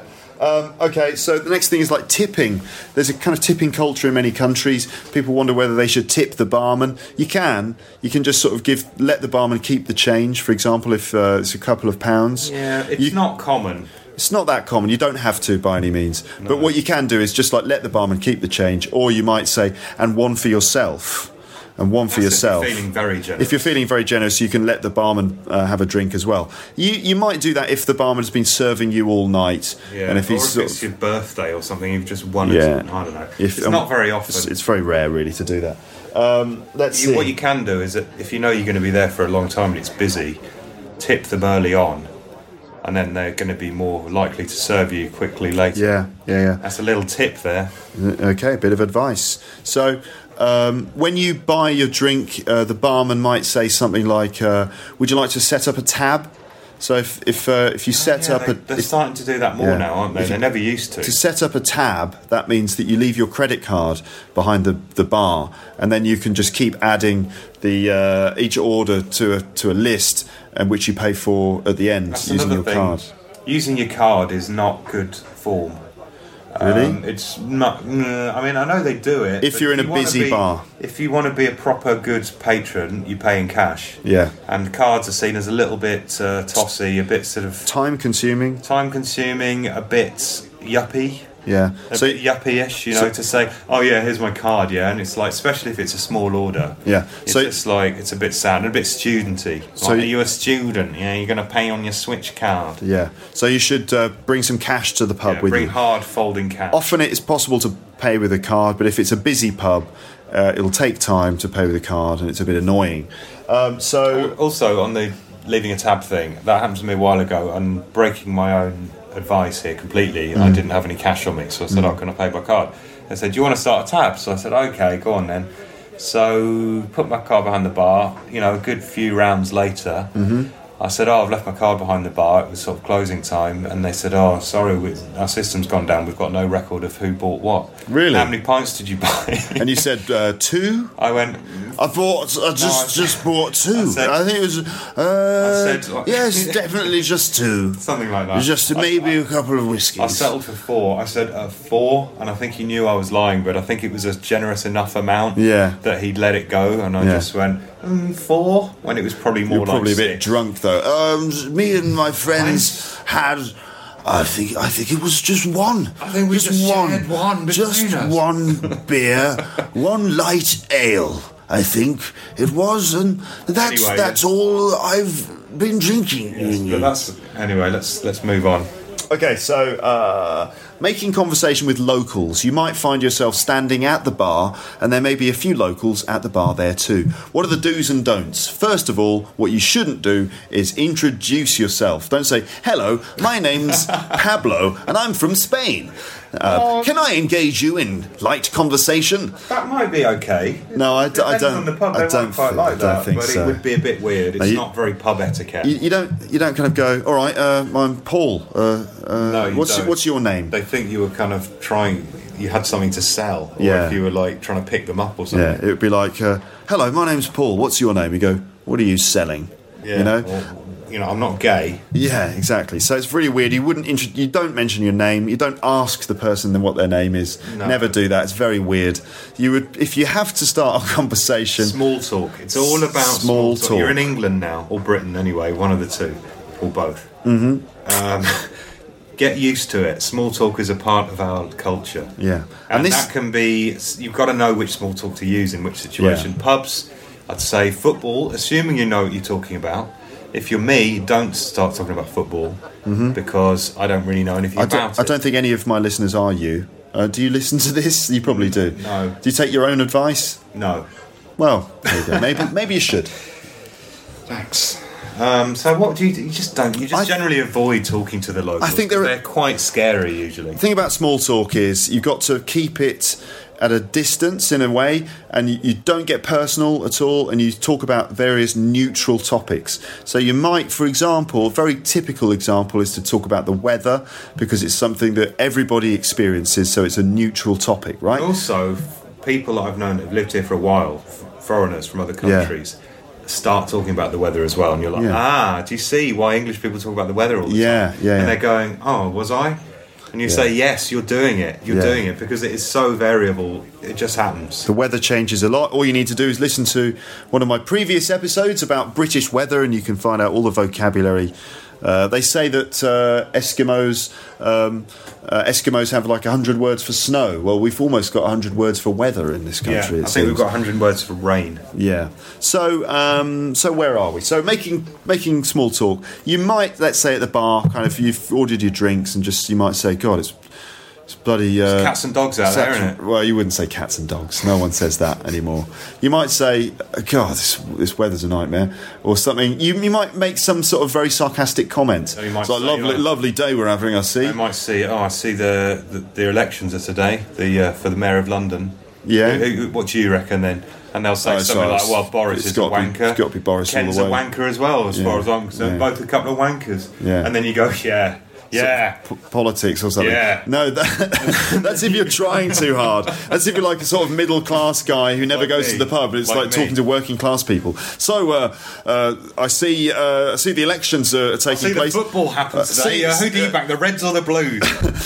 Okay, so the next thing is like tipping. There's a kind of tipping culture in many countries. People wonder whether they should tip the barman. You can just sort of let the barman keep the change, for example, if it's a couple of pounds. Yeah, it's not common. It's not that common. You don't have to by any means. No. But what you can do is just like let the barman keep the change, or you might say, and one for yourself. And one for yourself. If you're feeling very generous. If you're feeling very generous, you can let the barman have a drink as well. You might do that if the barman has been serving you all night. Yeah, and if it's your birthday or something, you've just won it. I don't know. It's not very often. It's very rare, really, to do that. Let's see. What you can do is that if you know you're going to be there for a long time and it's busy, tip them early on. And then they're going to be more likely to serve you quickly later. Yeah. That's a little tip there. Okay, a bit of advice. So, when you buy your drink, the barman might say something like, would you like to set up a tab? So if you set up they're starting to do that more now, aren't they? They never used to. To set up a tab, that means that you leave your credit card behind the bar, and then you can just keep adding the each order to a list, and which you pay for at the end. That's using your thing. card. Using your card is not good form. Really? It's not. I mean, I know they do it. If you're in a busy bar. If you want to be a proper good patron, you pay in cash. Yeah. And cards are seen as a little bit tossy, a bit sort of time consuming, a bit yuppie. Yeah. A bit yuppie-ish, to say, oh yeah, here's my card, yeah, and it's like, especially if it's a small order. Yeah. It's like, it's a bit sad and a bit studenty. So are you a student? You're going to pay on your Switch card. Yeah. So you should bring some cash to the pub with you. Bring hard folding cash. Often it is possible to pay with a card, but if it's a busy pub, it'll take time to pay with a card, and it's a bit annoying. Also, on the leaving a tab thing, that happened to me a while ago. I'm breaking my own advice here completely. I didn't have any cash on me, so I said, can I pay by card? They said, do you want to start a tab? So I said, okay, go on then. So put my card behind the bar. A good few rounds later, I said, I've left my card behind the bar. It was sort of closing time, and they said, sorry, our system's gone down. We've got no record of who bought what. Really? How many pints did you buy? And you said 2? I went, I just bought 2. I think it was yes, definitely just 2. Something like that. Just maybe a couple of whiskies. I settled for 4. I said 4, and I think he knew I was lying, but I think it was a generous enough amount that he'd let it go, and I just went 4 when it was probably more. You're probably like a bit drunk though. Me and my friends had. I think it was just one. I think we just shared one. Just one beer, one light ale. I think it was, and that's all I've been drinking. Yes, but anyway. Let's move on. Okay, so making conversation with locals. You might find yourself standing at the bar, and there may be a few locals at the bar there too. What are the do's and don'ts? First of all, what you shouldn't do is introduce yourself. Don't say, hello, my name's Pablo, and I'm from Spain. Can I engage you in light conversation? That might be okay. No, I don't. On the pub, I don't quite like that, think but so. it would be a bit weird. It's not very pub etiquette. You don't kind of go, all right, I'm Paul. No, you don't. What's your name? They think you were kind of trying. You had something to sell, or if you were like trying to pick them up or something. Yeah, it would be like, hello, my name's Paul. What's your name? You go, what are you selling? Yeah, I'm not gay. Yeah, exactly. So it's really weird. You don't mention your name. You don't ask the person what their name is. No. Never do that. It's very weird. You would, if you have to start a conversation. Small talk. It's all about small talk. You're in England now, or Britain anyway. One of the two, or both. Get used to it. Small talk is a part of our culture. Yeah, and that can be. You've got to know which small talk to use in which situation. Yeah. Pubs, I'd say football. Assuming you know what you're talking about. If you're me, don't start talking about football because I don't really know anything about it. I don't think any of my listeners are you. Do you listen to this? You probably do. No. Do you take your own advice? No. Well, there you go. Maybe you should. Thanks. So what do you just don't? You just generally avoid talking to the locals. I think they're quite scary usually. The thing about small talk is you've got to keep it at a distance in a way, and you don't get personal at all, and you talk about various neutral topics. So you might, for example, a very typical example is to talk about the weather, because it's something that everybody experiences, so it's a neutral topic, right? Also, people that I've known that have lived here for a while, foreigners from other countries, start talking about the weather as well, and you're like, do you see why English people talk about the weather all the time? And they're going, oh, was I? And you say, yes, you're doing it. You're doing it because it is so variable. It just happens. The weather changes a lot. All you need to do is listen to one of my previous episodes about British weather, and you can find out all the vocabulary. They say that Eskimos have like 100 words for snow. Well, we've almost got 100 words for weather in this country. I think we've got 100 words for rain. Yeah. So where are we? So making small talk. You might, let's say at the bar, kind of, you've ordered your drinks, and just you might say, God, it's bloody... There's cats and dogs out there, isn't it? Well, you wouldn't say cats and dogs. No one says that anymore. You might say, God, this weather's a nightmare, or something. You might make some sort of very sarcastic comment. So it's like, lovely day we're having, I see. I might see, I see the elections are today, for the Mayor of London. Yeah. What do you reckon then? And they'll say something like, well, Boris is a wanker. It's got to be Boris Ken's all the way. a wanker as well, as far as I'm concerned. Both a couple of wankers. Yeah. And then you go, politics or something. Yeah. No, that's if you're trying too hard. That's if you're like a sort of middle class guy who never goes to the pub. It's like talking to working class people. So I see the elections are taking place. The football happens today. Who do you back, the Reds or the Blues?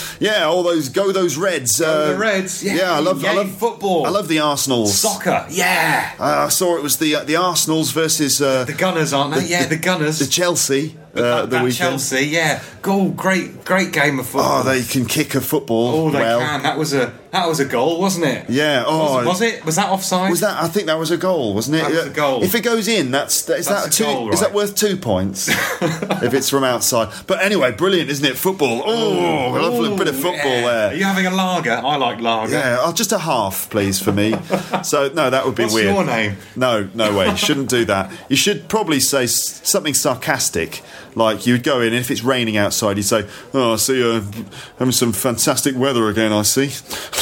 Those Reds. The Reds. Yeah, I love football. I love the Arsenals. Soccer. Yeah. I saw it was the Arsenals versus the Gunners, aren't they? The Gunners. The Chelsea. The weekend. Chelsea, yeah. Goal, great game of football. Oh, they can kick a football. Oh, they can. That was a goal, wasn't it? Yeah. Oh, was it? Was that offside? I think that was a goal, wasn't it? That was a goal. If it goes in, is that worth 2 points? If it's from outside. But anyway, brilliant, isn't it? Football. Oh, I love a bit of football there. Are you having a lager? I like lager. Yeah, just a half, please, for me. So no, that would be weird. What's your name? No way. You shouldn't do that. You should probably say something sarcastic. Like you would go in, and if it's raining outside, you'd say, "Oh, I see you're having some fantastic weather again. I see,"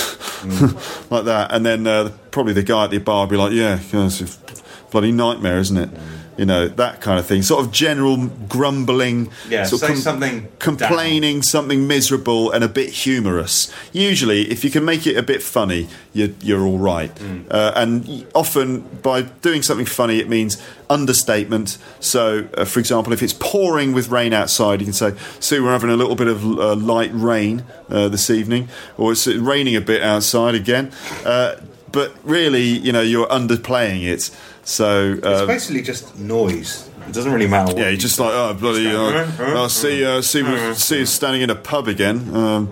like that, and then probably the guy at the bar would be like, "Yeah, it's a bloody nightmare, isn't it?" You know, that kind of thing. Sort of general grumbling. Yeah, say something complaining, something miserable and a bit humorous. Usually, if you can make it a bit funny, you're all right. And often, by doing something funny, it means understatement. So, for example, if it's pouring with rain outside, you can say, "See, we're having a little bit of light rain this evening," or "It's raining a bit outside again." But really, you're underplaying it. So it's basically just noise. It doesn't really matter what. Yeah, you're just like, oh bloody! I see you standing in a pub again.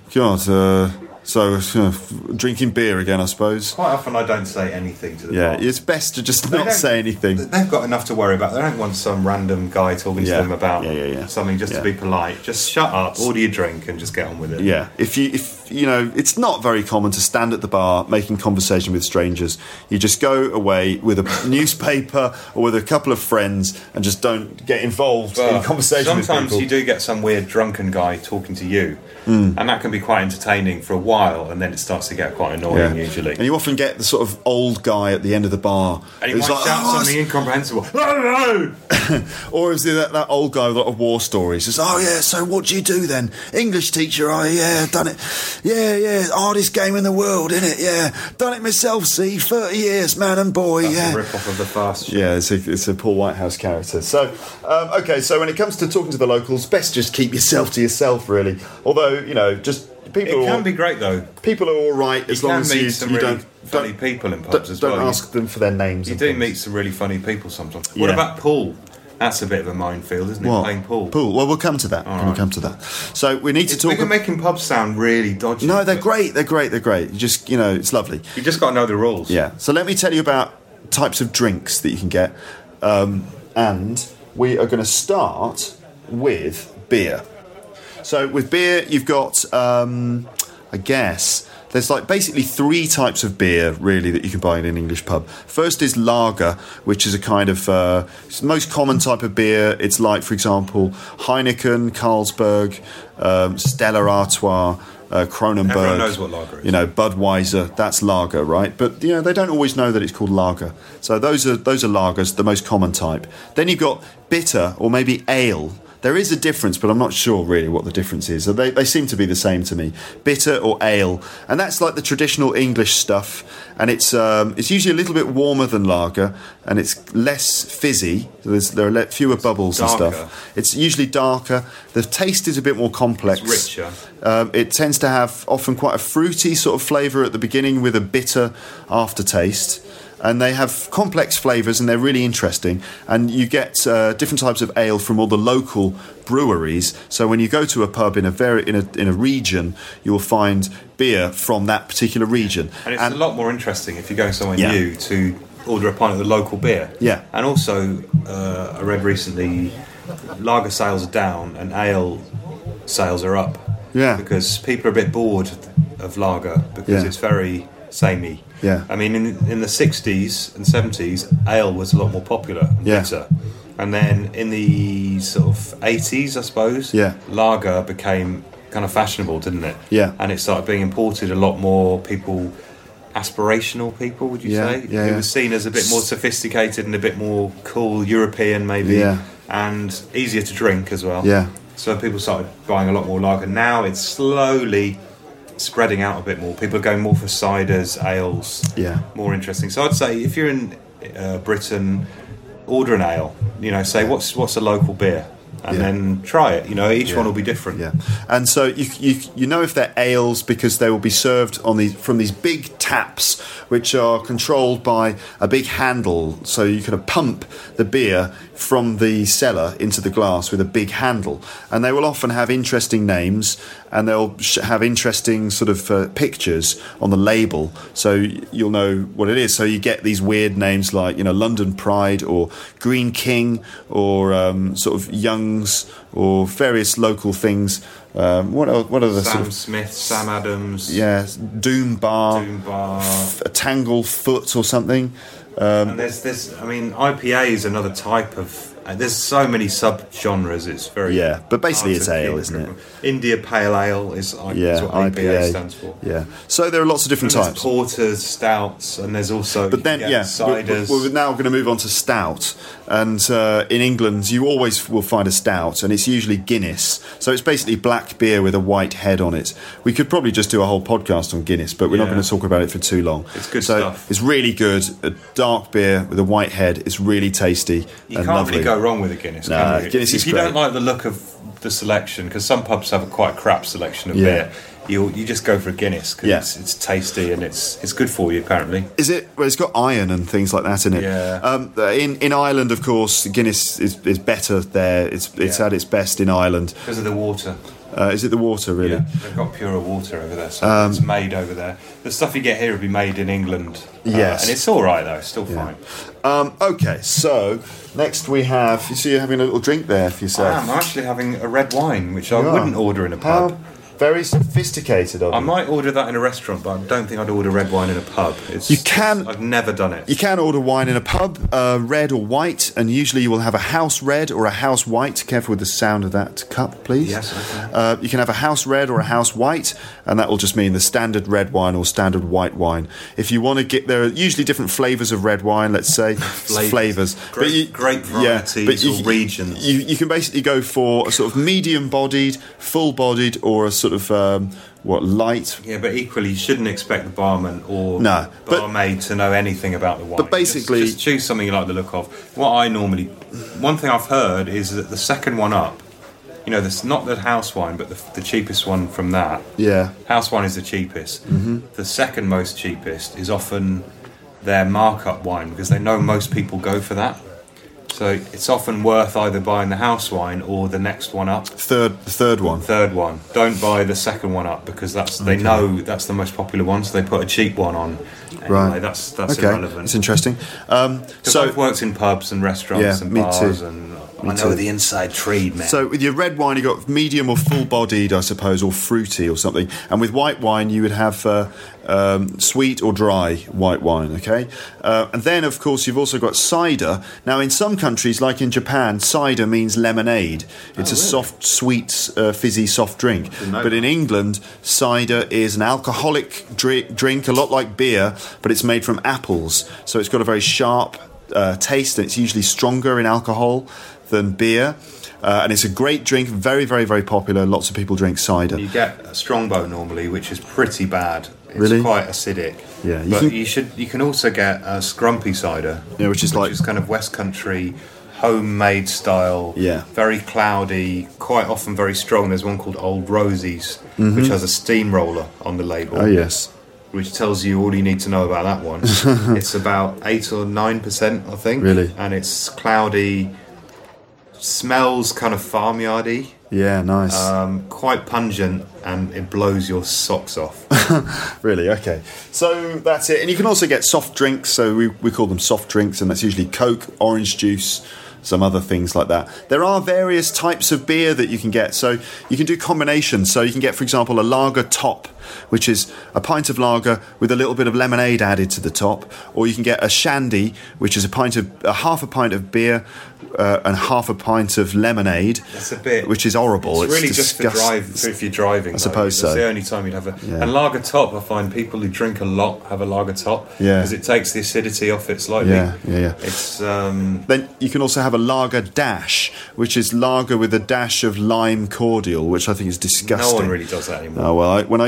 God. So, drinking beer again, I suppose. Quite often I don't say anything to them. Yeah, it's best to just not say anything. They've got enough to worry about. They don't want some random guy talking to them about something just to be polite. Just shut up, order your drink, and just get on with it. Yeah, if it's not very common to stand at the bar making conversation with strangers. You just go away with a newspaper or with a couple of friends and just don't get involved in conversation with people. Sometimes you do get some weird drunken guy talking to you. And that can be quite entertaining for a while, and then it starts to get quite annoying usually. And you often get the sort of old guy at the end of the bar and he might shout something incomprehensible. No! Or is there that old guy with a lot of war stories? Says, "Oh yeah, so what do you do then? English teacher, done it. Yeah, hardest game in the world, innit? Yeah, done it myself, see, 30 years, man and boy." That's a rip-off of The Fast. Yeah, it's a Paul Whitehouse character. So, so when it comes to talking to the locals, best just keep yourself to yourself, really. Although, just people... It can be great, though. People are all right as long as you don't... funny people in pubs as well. Don't ask them for their names. You do meet some really funny people sometimes. What about pool? That's a bit of a minefield, isn't it? What? Playing pool. Well, we'll come to that. We'll come to that. So we need to talk... We're making pubs sound really dodgy. No, they're great. They're great. You just, it's lovely. You just got to know the rules. Yeah. So let me tell you about types of drinks that you can get. And we are going to start with beer. So with beer, you've got, I guess, there's like basically 3 types of beer really that you can buy in an English pub. First is lager, which is a kind of it's the most common type of beer. It's like, for example, Heineken, Carlsberg, Stella Artois, Kronenberg. Everyone knows what lager is. You know, Budweiser, that's lager, right? But you know, they don't always know that it's called lager. So those are lagers, the most common type. Then you've got bitter or maybe ale. There is a difference, but I'm not sure really what the difference is. So they seem to be the same to me. Bitter or ale, and that's like the traditional English stuff. And it's usually a little bit warmer than lager, and it's less fizzy. So there are fewer bubbles and stuff. It's usually darker. The taste is a bit more complex. It's richer. It tends to have often quite a fruity sort of flavour at the beginning with a bitter aftertaste. And they have complex flavours, and they're really interesting. And you get different types of ale from all the local breweries. So when you go to a pub in a region, you will find beer from that particular region. And it's a lot more interesting if you're going somewhere new to order a pint of the local beer. Yeah. And also, I read recently, lager sales are down and ale sales are up. Yeah. Because people are a bit bored of lager because it's very samey. Yeah. I mean, in the 60s and 70s, ale was a lot more popular and bitter. And then in the sort of 80s, I suppose, lager became kind of fashionable, didn't it? Yeah. And it started being imported. A lot more people, aspirational people, would you say? Yeah, it was seen as a bit more sophisticated and a bit more cool, European maybe. Yeah. And easier to drink as well. Yeah. So people started buying a lot more lager. Now it's slowly spreading out a bit more. People are going more for ciders, ales, more interesting. So I'd say if you're in Britain, order an ale. You know, say what's a local beer, and then try it. You know, each one will be different. Yeah, and so you know if they're ales because they will be served from these big taps, which are controlled by a big handle. So you kind of pump the beer from the cellar into the glass with a big handle, and they will often have interesting names, and they'll have interesting sort of pictures on the label, so you'll know what it is. So you get these weird names like, you know, London Pride or Green King or sort of Young's or various local things. What are the Sam sort of Smith, Sam Adams? Yeah, Doom Bar, a Tangle Foot or something. And there's this. I mean, IPA is another type of. There's so many sub-genres. It's very but basically it's ale, isn't it? India Pale Ale is what IPA stands for. Yeah. So there are lots of different and types. There's porters, stouts, and there's also. But then, ciders. we're now going to move on to stout, and in England you always will find a stout, and it's usually Guinness. So it's basically black beer with a white head on it. We could probably just do a whole podcast on Guinness, but we're not going to talk about it for too long. It's good stuff. It's really good. A dark beer with a white head. It's really tasty. You and can't lovely. really go wrong with a Guinness, can you? Guinness is if you great. don't like the look of the selection, because some pubs have a quite crap selection of beer, you just go for a Guinness because it's tasty and it's good for you, apparently. Is it? Well, it's got iron and things like that in it. Yeah. In Ireland, of course, Guinness is better there. It's at its best in Ireland because of the water. Is it the water, really? Yeah, they've got purer water over there, so it's made over there. The stuff you get here will be made in England. Yes. And it's all right, though. It's still fine. Okay, so next we have... You see you're having a little drink there for yourself. I'm actually having a red wine, which I wouldn't order in a pub. Very sophisticated of you. I might order that in a restaurant, but I don't think I'd order red wine in a pub. I've never done it. You can order wine in a pub, red or white, and usually you will have a house red or a house white. Careful with the sound of that cup, please. Yes, okay. You can have a house red or a house white, and that will just mean the standard red wine or standard white wine. If you want to get... There are usually different flavours of red wine, let's say. Flavours. Great varieties or regions. You can basically go for a sort of medium-bodied, full-bodied, or a sort of light. Yeah, but equally you shouldn't expect the barman or barmaid to know anything about the wine. But basically, just choose something you like the look of. One thing I've heard is that the second one up, you know, this not the house wine, but the cheapest one from that. Yeah, house wine is the cheapest. Mm-hmm. The second most cheapest is often their markup wine because they know most people go for that. So it's often worth either buying the house wine or the next one up. The third one. Don't buy the second one up because they know that's the most popular one, so they put a cheap one on. Anyway, right. That's irrelevant. It's interesting. So I've worked in pubs and restaurants and bars too. and I know the inside trade, man. So with your red wine, you got medium or full-bodied, I suppose, or fruity or something. And with white wine, you would have sweet or dry white wine, okay? And then, of course, you've also got cider. Now, in some countries, like in Japan, cider means lemonade. It's a soft, sweet, fizzy, soft drink. But in England, cider is an alcoholic drink, a lot like beer, but it's made from apples. So it's got a very sharp taste, and it's usually stronger in alcohol than beer. And it's a great drink, very, very, very popular. Lots of people drink cider. You get a Strongbow normally, which is pretty bad. It's really? Quite acidic. Yeah, you can also get a Scrumpy cider, which is kind of West Country, homemade style. Yeah, very cloudy, quite often very strong. There's one called Old Rosie's, which has a steamroller on the label. Oh yes. Which tells you all you need to know about that one. It's about 8 or 9%, I think. Really? And it's cloudy. Smells kind of farmyardy. Yeah, nice. Quite pungent, and it blows your socks off. Really? Okay. So that's it. And you can also get soft drinks. So we call them soft drinks, and that's usually Coke, orange juice, some other things like that. There are various types of beer that you can get. So you can do combinations. So you can get, for example, a lager top, which is a pint of lager with a little bit of lemonade added to the top. Or you can get a shandy, which is half a pint of beer and half a pint of lemonade. That's a bit, which is horrible. It's really just if you're driving. I suppose so. That's the only time you'd have And lager top, I find people who drink a lot have a lager top. Yeah. Because it takes the acidity off it slightly. Yeah. It's Then you can also have a lager dash, which is lager with a dash of lime cordial, which I think is disgusting. No one really does that anymore. Oh well, when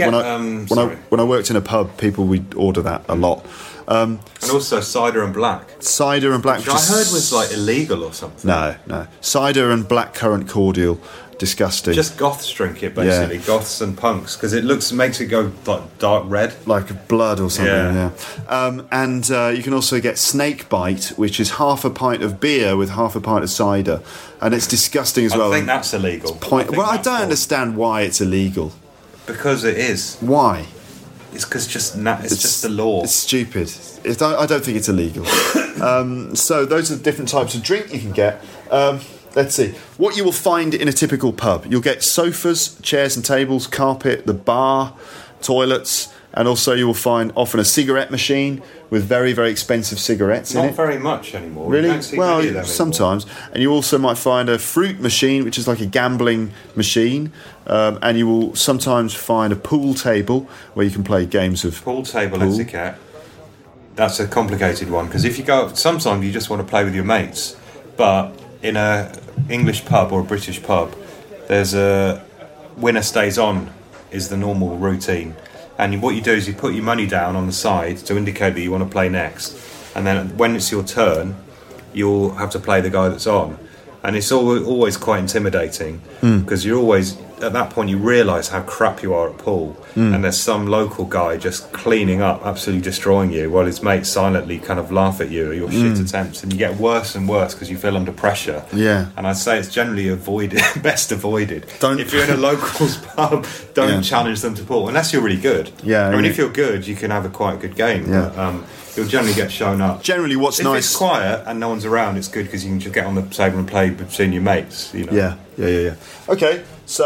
I worked in a pub, people would order that a lot. And also cider and black. Cider and black, which I heard was like illegal or something. No. Cider and blackcurrant cordial, disgusting. Just goths drink it basically, goths and punks, because it makes it go like dark red, like blood or something. Yeah. And you can also get snake bite, which is half a pint of beer with half a pint of cider, and it's disgusting as well. I think that's illegal. I don't understand why it's illegal. Because it is. Why? It's because it's just the law. It's stupid. I don't think it's illegal. So those are the different types of drink you can get. Let's see. What you will find in a typical pub. You'll get sofas, chairs and tables, carpet, the bar, toilets, and also you will find often a cigarette machine with very, very expensive cigarettes in it. Not very much anymore. Really? You don't see many of them sometimes. And you also might find a fruit machine, which is like a gambling machine. And you will sometimes find a pool table where you can play games of pool table etiquette. That's a complicated one, because if you go, sometimes you just want to play with your mates. But in a English pub or a British pub, there's a winner stays on is the normal routine. And what you do is you put your money down on the side to indicate that you want to play next. And then when it's your turn, you'll have to play the guy that's on. And it's always quite intimidating, because you're always, at that point, you realise how crap you are at pool. And there's some local guy just cleaning up, absolutely destroying you, while his mates silently kind of laugh at you or your shit attempts. And you get worse and worse because you feel under pressure. Yeah. And I'd say it's generally best avoided. If you're in a locals pub, don't challenge them to pool, unless you're really good. Yeah. I mean, if you're good, you can have a quite good game. Yeah. But, you'll generally get shown up. Generally, what's nice... If it's quiet and no one's around, it's good because you can just get on the table and play between your mates. You know? Yeah. Okay,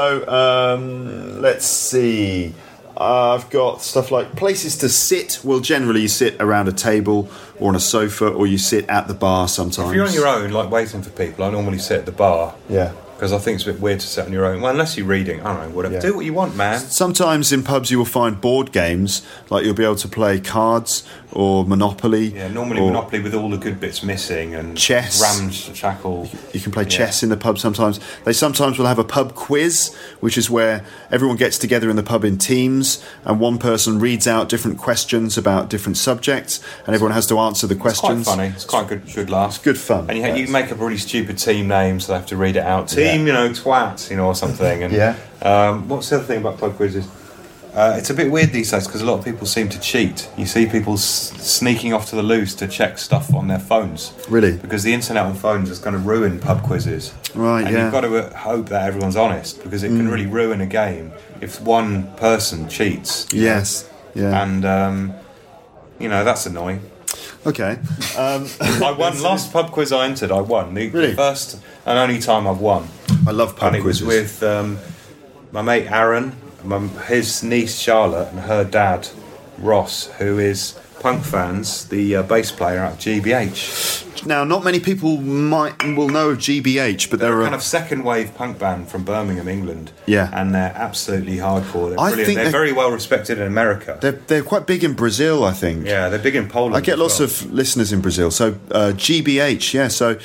so let's see. I've got stuff like places to sit. Well, generally you sit around a table or on a sofa, or you sit at the bar sometimes. If you're on your own, like waiting for people, I normally sit at the bar. Yeah. Because I think it's a bit weird to sit on your own. Well, unless you're reading, I don't know, whatever. Yeah. Do what you want, man. Sometimes in pubs you will find board games, like you'll be able to play cards or Monopoly. Yeah, normally Monopoly with all the good bits missing, and chess. Ramshackle. You can play chess in the pub sometimes. They sometimes will have a pub quiz, which is where everyone gets together in the pub in teams, and one person reads out different questions about different subjects, and everyone has to answer the questions. It's quite funny. It's quite good laugh. It's good fun. And you make up a really stupid team name, so they have to read it out. Team, twats, or something. And what's the other thing about pub quizzes? It's a bit weird these days because a lot of people seem to cheat. You see people sneaking off to the loose to check stuff on their phones. Really? Because the internet on phones is going to ruin pub quizzes. Right, and you've got to hope that everyone's honest, because it can really ruin a game if one person cheats. Yes. Yeah. And, that's annoying. Okay. I won last pub quiz I entered. I won the Really? first and only time I've won. I love pub And it was quizzes. with my mate Aaron, his niece Charlotte, and her dad Ross, who is Punk Fans, the bass player at GBH. Now, not many people will know of GBH, but They're there a are kind of second wave punk band from Birmingham, England. Yeah. And they're absolutely hardcore. They're I brilliant. think They're they- very well respected in America. they're quite big in Brazil, I think. Yeah, they're big in Poland. I get as lots well. of listeners in Brazil. So GBH, yeah. So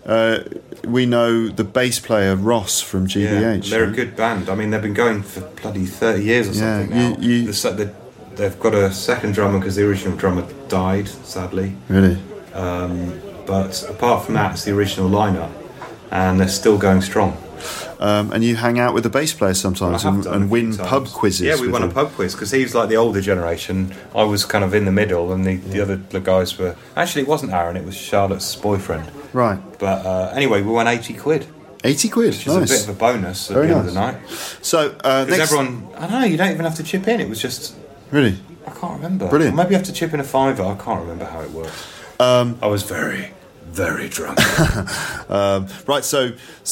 we know the bass player Ross from GBH. Yeah, they're a right? good band. I mean, they've been going for bloody 30 years or Yeah, something now. you- They've got a second drummer because the original drummer died, sadly. Really. But apart from that, it's the original lineup, and they're still going strong. And you hang out with the bass player sometimes I have and, done and a few win times. pub quizzes. Yeah, we with won a them. pub quiz because he was like the older generation. I was kind of in the middle, and the other guys were. Actually, it wasn't Aaron; it was Charlotte's boyfriend. Right. But anyway, we won 80 quid, 80 quid. which is Nice. a bit of a bonus at Very the end nice. of the night. So Because next, everyone, I don't know, you don't even have to chip in. It was just. really. I can't remember. Brilliant. Or maybe you have to chip in a fiver. I can't remember how it works. I was very, very drunk. Right, so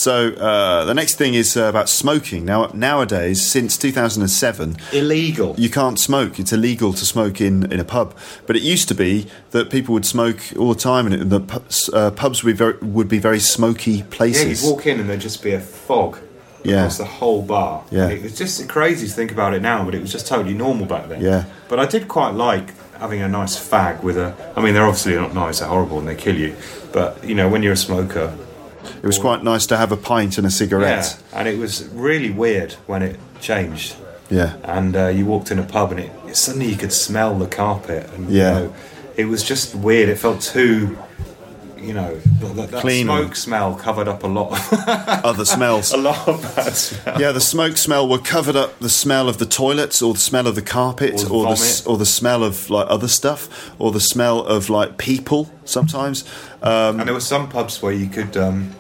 the next thing is about smoking. Now, nowadays, since 2007, Illegal. you can't smoke. It's illegal to smoke in a pub. But it used to be that people would smoke all the time, and the pubs would be very smoky Yeah, places. you'd walk in and there'd just be a fog Yeah. across the whole bar. Yeah. It was just crazy to think about it now, but it was just totally normal back then. Yeah. But I did quite like having a nice fag with a... I mean, they're obviously not nice, they're horrible and they kill you. But, you know, when you're a smoker... It was quite nice to have a pint and a cigarette. Yeah, and it was really weird when it changed. Yeah. And you walked in a pub and it suddenly you could smell the carpet. And, Yeah. You know, it was just weird. It felt too... You know, that Clean. smoke smell covered up a lot Other smells. a lot of bad smell. Yeah, the smoke smell would covered up the smell of the toilets, or the smell of the carpet, Or the or vomit. the smell of like other stuff, or the smell of like people. Sometimes, And there were some pubs where you could,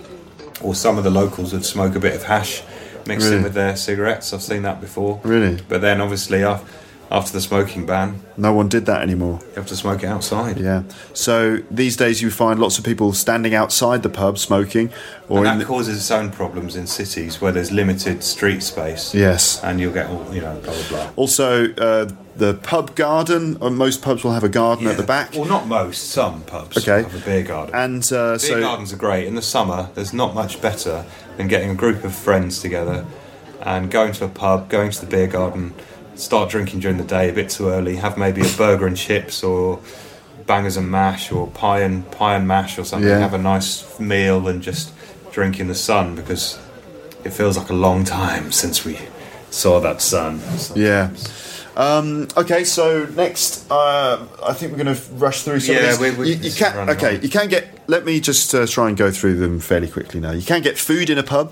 or some of the locals would smoke a bit of hash mixed Really? in with their cigarettes. I've seen that before. Really? But then obviously after the smoking ban, no one did that anymore. you have to smoke it outside. Yeah. So these days you find lots of people standing outside the pub smoking, or And in that causes its own problems in cities where there's limited street space. yes. And you'll get all, you know, blah, blah, blah. Also, the pub garden. Most pubs will have a garden at the back, Well, not most. Some pubs Okay. have a beer garden. and Beer so gardens are great. In the summer, there's not much better than getting a group of friends together and going to a pub, going to the beer garden, start drinking during the day a bit too early, have maybe a burger and chips or bangers and mash or pie and mash or something, Yeah. have a nice meal and just drink in the sun because it feels like a long time since we saw that sun. yeah. Okay, so next, I think we're going to rush through some Yeah, of these. we You just can't. run Okay, on. you can get. Let me just try and go through them fairly quickly now. You can get food in a pub,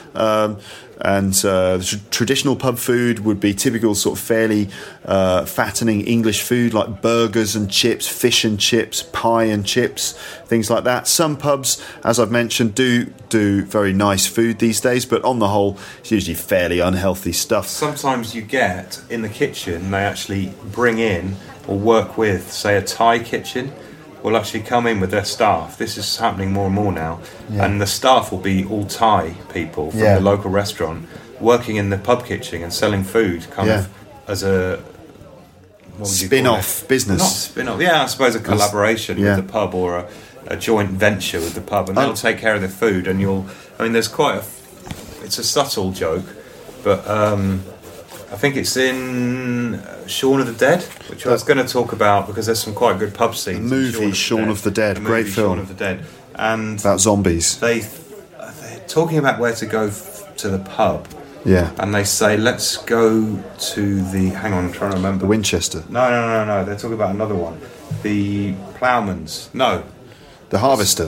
and the traditional pub food would be typical sort of fairly fattening English food like burgers and chips, fish and chips, pie and chips, things like that. Some pubs, as I've mentioned, do very nice food these days, but on the whole, it's usually fairly unhealthy stuff. Sometimes you get in the kitchen, they actually bring in or work with, say, a Thai kitchen, will actually come in with their staff. This is happening more and more now. And the staff will be all Thai people from Yeah. the local restaurant working in the pub kitchen and selling food kind Yeah. of as a... what would you call Spin-off it? business. Not spin-off, yeah, I suppose a collaboration yeah. with the pub or a joint venture with the pub. And they'll take care of the food and you'll... I mean, there's quite a... It's a subtle joke, but... I think it's in Shaun of the Dead, which I was going to talk about because there's some quite good pub scenes. in movie Shaun of the Dead, The great movie film. Shaun of the Dead, and About zombies. they're talking about where to go to the pub, Yeah. and they say let's go to the. Hang on, I'm trying to remember. The Winchester. No. They're talking about another one. The Ploughmans. No. The Harvester.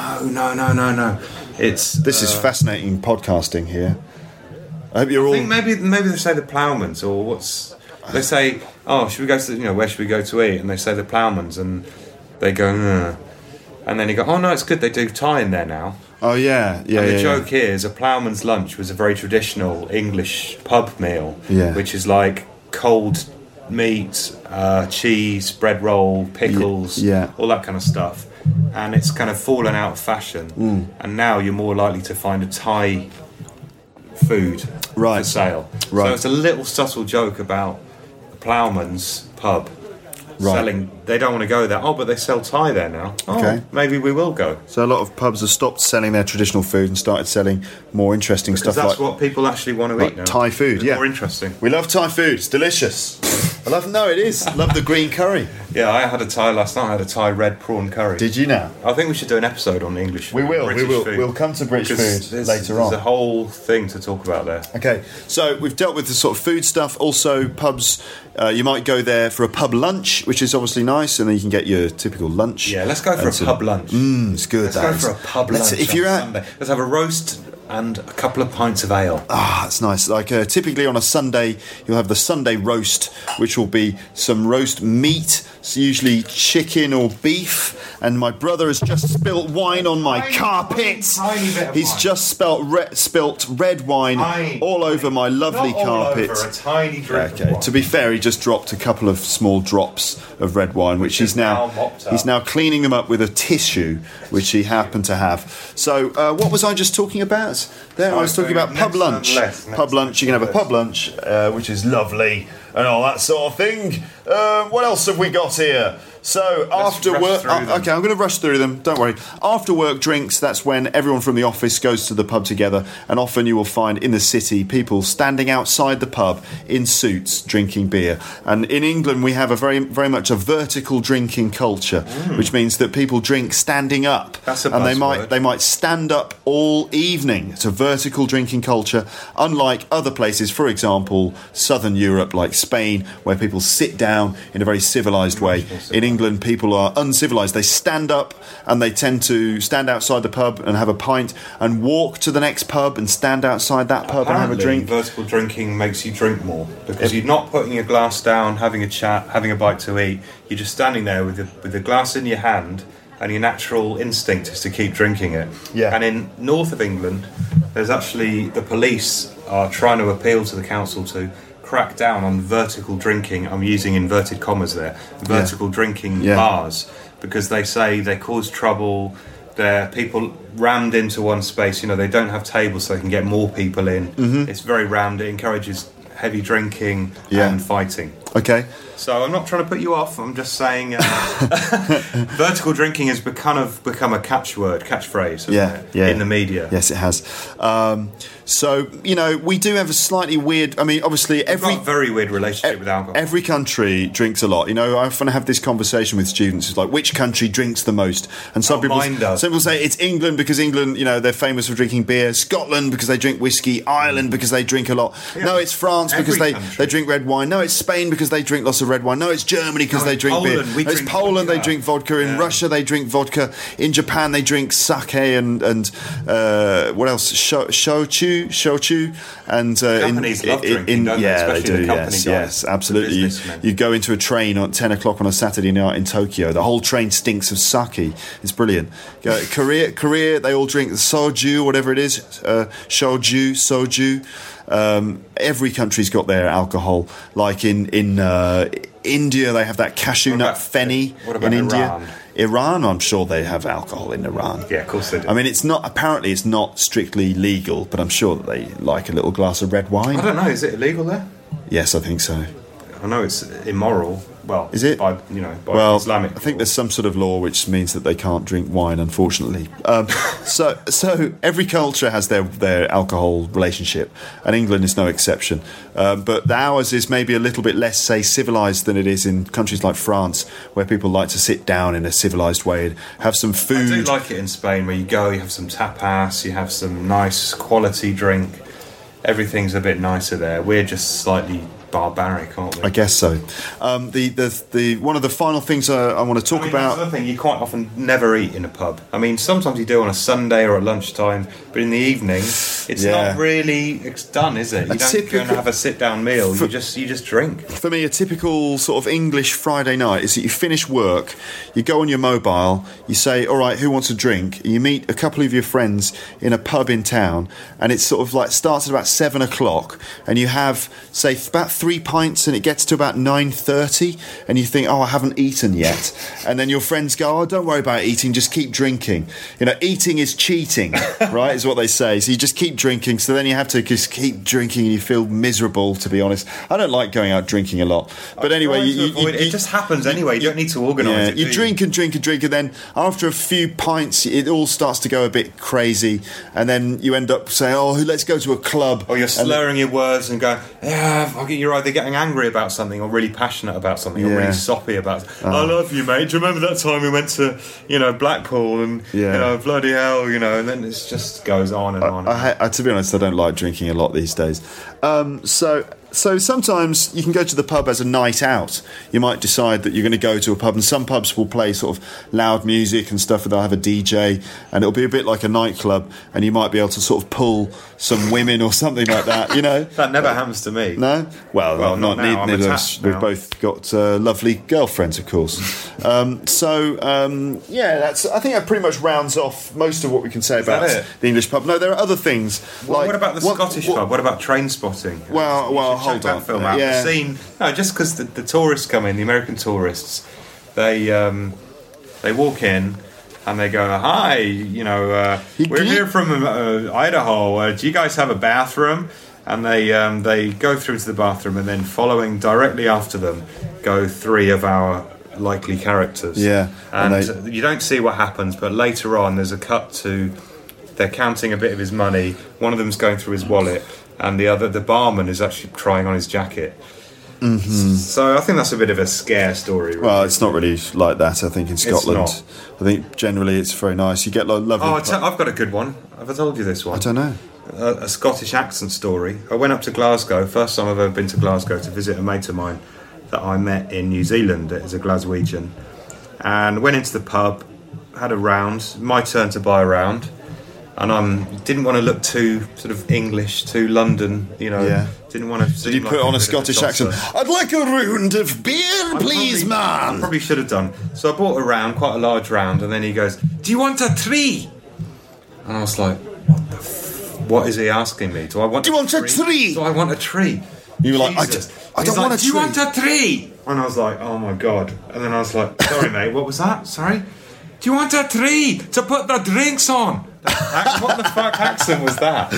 No. It's This is fascinating podcasting here. I hope you're I all. think maybe they say the Ploughmans or what's they say. Oh, should we go to where should we go to eat? And they say the Ploughmans, and they go, and then you go, oh no, it's good. They do Thai in there now. Oh yeah. And the joke is a ploughman's lunch was a very traditional English pub meal, Yeah. which is like cold meat, cheese, bread roll, pickles, all that kind of stuff. And it's kind of fallen out of fashion. And now you're more likely to find a Thai food for sale. So it's a little subtle joke about the Ploughman's pub selling. They don't want to go there. Oh, but they sell Thai there now. Oh, maybe we will go. So a lot of pubs have stopped selling their traditional food and started selling more interesting stuff. That's what people actually want to eat now. Thai food, More interesting. We love Thai food. It's delicious. It is. I love the green curry. Yeah, I had a Thai last night. I had a Thai red prawn curry. Did you now? I think we should do an episode on English food. We will. We'll come to British food later on. There's a whole thing to talk about there. Okay, so we've dealt with the sort of food stuff. Also, pubs, you might go there for a pub lunch, which is obviously nice, and then you can get your typical lunch. Yeah, let's go for a pub lunch. It's good. Let's go for a pub lunch on Sunday. Let's have a roast and a couple of pints of ale. That's nice. Like typically on a Sunday, you'll have the Sunday roast, which will be some roast meat. It's usually chicken or beef. And my brother has just spilt wine on my carpet. He's just spilt red wine all over my lovely carpet. Over, a tiny drip. Okay. To be fair, he just dropped a couple of small drops of red wine, which he's now cleaning them up with a tissue, which he happened to have. So, what was I just talking about? There, I was talking about pub lunch. Pub lunch. You can have a pub lunch, which is lovely, and all that sort of thing. What else have we got here? So after work, okay, I'm going to rush through them. Don't worry. After work drinks, that's when everyone from the office goes to the pub together, and often you will find in the city people standing outside the pub in suits drinking beer. And in England, we have a very, very much a vertical drinking culture, which means that people drink standing up, that's a and they might stand up all evening. It's a vertical drinking culture, unlike other places, for example, Southern Europe, like Spain, where people sit down in a very civilised way. In England, people are uncivilised. They stand up and they tend to stand outside the pub and have a pint and walk to the next pub and stand outside that pub and have a drink. Vertical drinking makes you drink more because you're not putting your glass down, having a chat, having a bite to eat. You're just standing there with the glass in your hand, and your natural instinct is to keep drinking it. Yeah. And in north of England, there's actually the police are trying to appeal to the council to crack down on vertical drinking. I'm using inverted commas there. Vertical drinking bars, because they say they cause trouble. They're people rammed into one space. You know, they don't have tables so they can get more people in. It's very rammed. It encourages heavy drinking and fighting. Okay. So I'm not trying to put you off. I'm just saying vertical drinking has become a catchphrase in the media. Yes, it has. So, you know, we do have a slightly weird... I mean, obviously, We've got a very weird relationship with alcohol. Every country drinks a lot. You know, I often have this conversation with students. It's like, which country drinks the most? And some people say it's England because England, you know, they're famous for drinking beer. Scotland because they drink whiskey. Ireland because they drink a lot. Yeah. No, it's France because they drink red wine. No, it's Spain because they drink lots of red wine. No, it's Germany because they drink beer. It's Poland, they drink vodka. In Russia, they drink vodka. In Japan, they drink sake and what else? Shochu. And companies love drinking, don't they? Especially the company guys. Yes, absolutely. You go into a train at 10 o'clock on a Saturday night in Tokyo. The whole train stinks of sake. It's brilliant. Korea, they all drink the soju, whatever it is. Soju. Every country's got their alcohol. Like in India, they have that cashew nut fenny. What about in India? Iran? Iran, I'm sure they have alcohol in Iran. Yeah, of course they do. I mean, it's not strictly legal, but I'm sure that they like a little glass of red wine. I don't know, is it illegal there? Yes, I think so. I know it's immoral. Well, is it? By Islamic I think there's some sort of law which means that they can't drink wine, unfortunately. So every culture has their alcohol relationship, and England is no exception. But ours is maybe a little bit less, say, civilised than it is in countries like France, where people like to sit down in a civilised way and have some food. I do like it in Spain, where you go, you have some tapas, you have some nice quality drink. Everything's a bit nicer there. We're just slightly barbaric, aren't we? I guess so. The one of the final things I want to talk about. Another thing, you quite often never eat in a pub. I mean, sometimes you do on a Sunday or at lunchtime, but in the evening, it's not really done, is it? You don't go and have a sit-down meal. You just drink. For me, a typical sort of English Friday night is that you finish work, you go on your mobile, you say, "All right, who wants a drink?" You meet a couple of your friends in a pub in town, and it's sort of like starts at about 7 o'clock, and you have, say, about 3 pints and it gets to about 9:30 and you think, oh, I haven't eaten yet. And then your friends go, oh, don't worry about eating, just keep drinking. Eating is cheating, right, is what they say. So you just keep drinking. So then you have to just keep drinking and you feel miserable, to be honest. I don't like going out drinking a lot. But anyway, it just happens anyway. You don't need to organise it. You drink and drink and drink, and then after a few pints, it all starts to go a bit crazy. And then you end up saying, oh, let's go to a club. Or you're slurring your words and going, yeah, you're either getting angry about something or really passionate about something or really soppy about something. I love you, mate. Do you remember that time we went to, Blackpool and, bloody hell, and then it just goes on and on. I, to be honest, I don't like drinking a lot these days. So sometimes you can go to the pub as a night out. You might decide that you're going to go to a pub, and some pubs will play sort of loud music and stuff, and they'll have a DJ, and it'll be a bit like a nightclub, and you might be able to sort of pull some women or something like that, That never happens to me. No? Well not now. Neither of us. We've both got lovely girlfriends, of course. That's. I think that pretty much rounds off most of what we can say about the English pub. No, there are other things. What about the Scottish pub? What about Train Spotting? Well, hold on. That film out. Yeah. Just because the tourists come in, the American tourists, they walk in and they go, "Hi, we're here from Idaho. Do you guys have a bathroom?" And they go through to the bathroom, and then following directly after them go 3 of our likely characters. Yeah, and you don't see what happens, but later on there's a cut to they're counting a bit of his money. One of them's going through his wallet, and the barman is actually trying on his jacket. Mm-hmm. So I think that's a bit of a scare story. Really. Well, it's not really like that. I think in Scotland, I think generally it's very nice. You get lovely. Oh, I've got a good one. Have I told you this one? I don't know. A Scottish accent story. I went up to Glasgow. First time I've ever been to Glasgow to visit a mate of mine that I met in New Zealand as a Glaswegian, and went into the pub, had a round. My turn to buy a round. And didn't want to look too sort of English, too London, Didn't want to. Did you put on a Scottish accent? I'd like a round of beer, please, man. I probably should have done. So I bought a round, quite a large round, and then he goes, "Do you want a tree?" And I was like, "What is he asking me? Do you want a tree? Do I want a tree?" You were like, I don't want a tree. Do you want a tree? And I was like, oh my God. And then I was like, sorry, mate, what was that? Sorry? Do you want a tree to put the drinks on? What the fuck accent was that?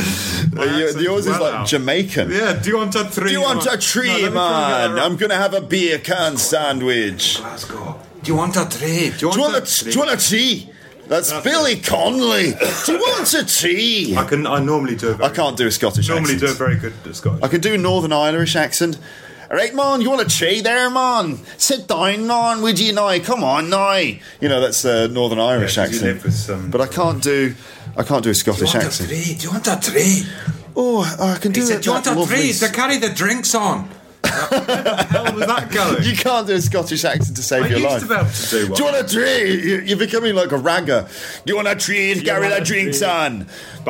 Yours is like Jamaican. Yeah, do you want a tree? Do you want a tree, man? I'm going to have a beer can sandwich. Glasgow. Do you want a tree? Do you want a tree? That's Billy Connolly. Do you want a tea? I normally do I can't do a Scottish accent. Normally do a very good Scottish. I can do a Northern Irish accent. All right, man, you want a tea there, man? Sit down, man, would you now? Come on, now. That's a Northern Irish accent. You live with but I can't do a Scottish accent. Do you want a tree? Oh, I can do it. Do you want a tree to carry the drinks on? Where the hell was that going? You can't do a Scottish accent to save your life. I used to be able to do one. Do you want a tree? You're becoming like a ragger. Do you want a tree to carry the drinks on?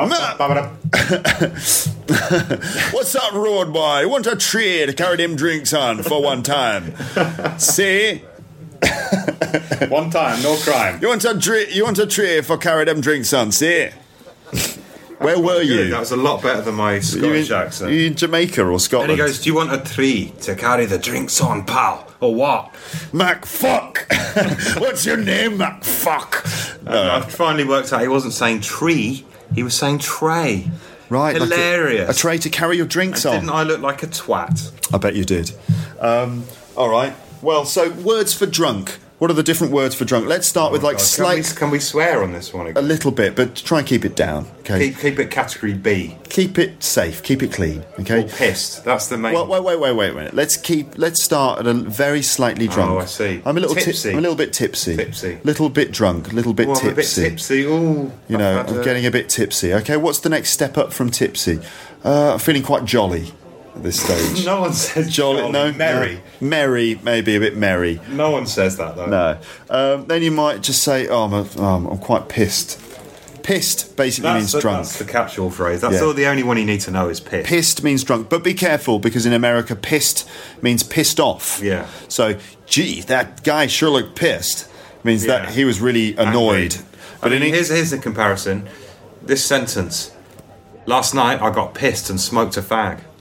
What's that road boy? Want a tree to carry them drinks on for one time? See? One time, no crime. You want a tree for carry them drinks on? See? Where were you? That was a lot better than my Scottish accent. Are you in Jamaica or Scotland? And he goes, do you want a tree to carry the drinks on, pal? Or what? MacFuck! What's your name, MacFuck? I finally worked out he wasn't saying tree, he was saying tray. Right. Hilarious. Like a tray to carry your drinks on. Didn't I look like a twat? I bet you did. All right. Well, so words for drunk. What are the different words for drunk? Let's start with slight... Can we swear on this one again? A little bit, but try and keep it down, okay? Keep it category B. Keep it safe, keep it clean, okay? Or pissed, that's the main... Well, wait a minute. Let's start at a very slightly drunk. Oh, I see. I'm a little tipsy. I'm a little bit tipsy. Tipsy. Little bit drunk, little bit tipsy. I'm a bit tipsy, ooh. I'm getting a bit tipsy. Okay, what's the next step up from tipsy? I'm feeling quite jolly at this stage. No one says jolly. No, merry. No. Merry, maybe a bit merry. No one says that, though. No. Then you might just say, I'm quite pissed. Pissed basically means drunk. That's the catch-all phrase. That's all the only one you need to know is pissed. Pissed means drunk. But be careful, because in America, pissed means pissed off. Yeah. So, gee, that guy sure looked pissed. Means that he was really annoyed. But here's the comparison. This sentence. Last night I got pissed and smoked a fag.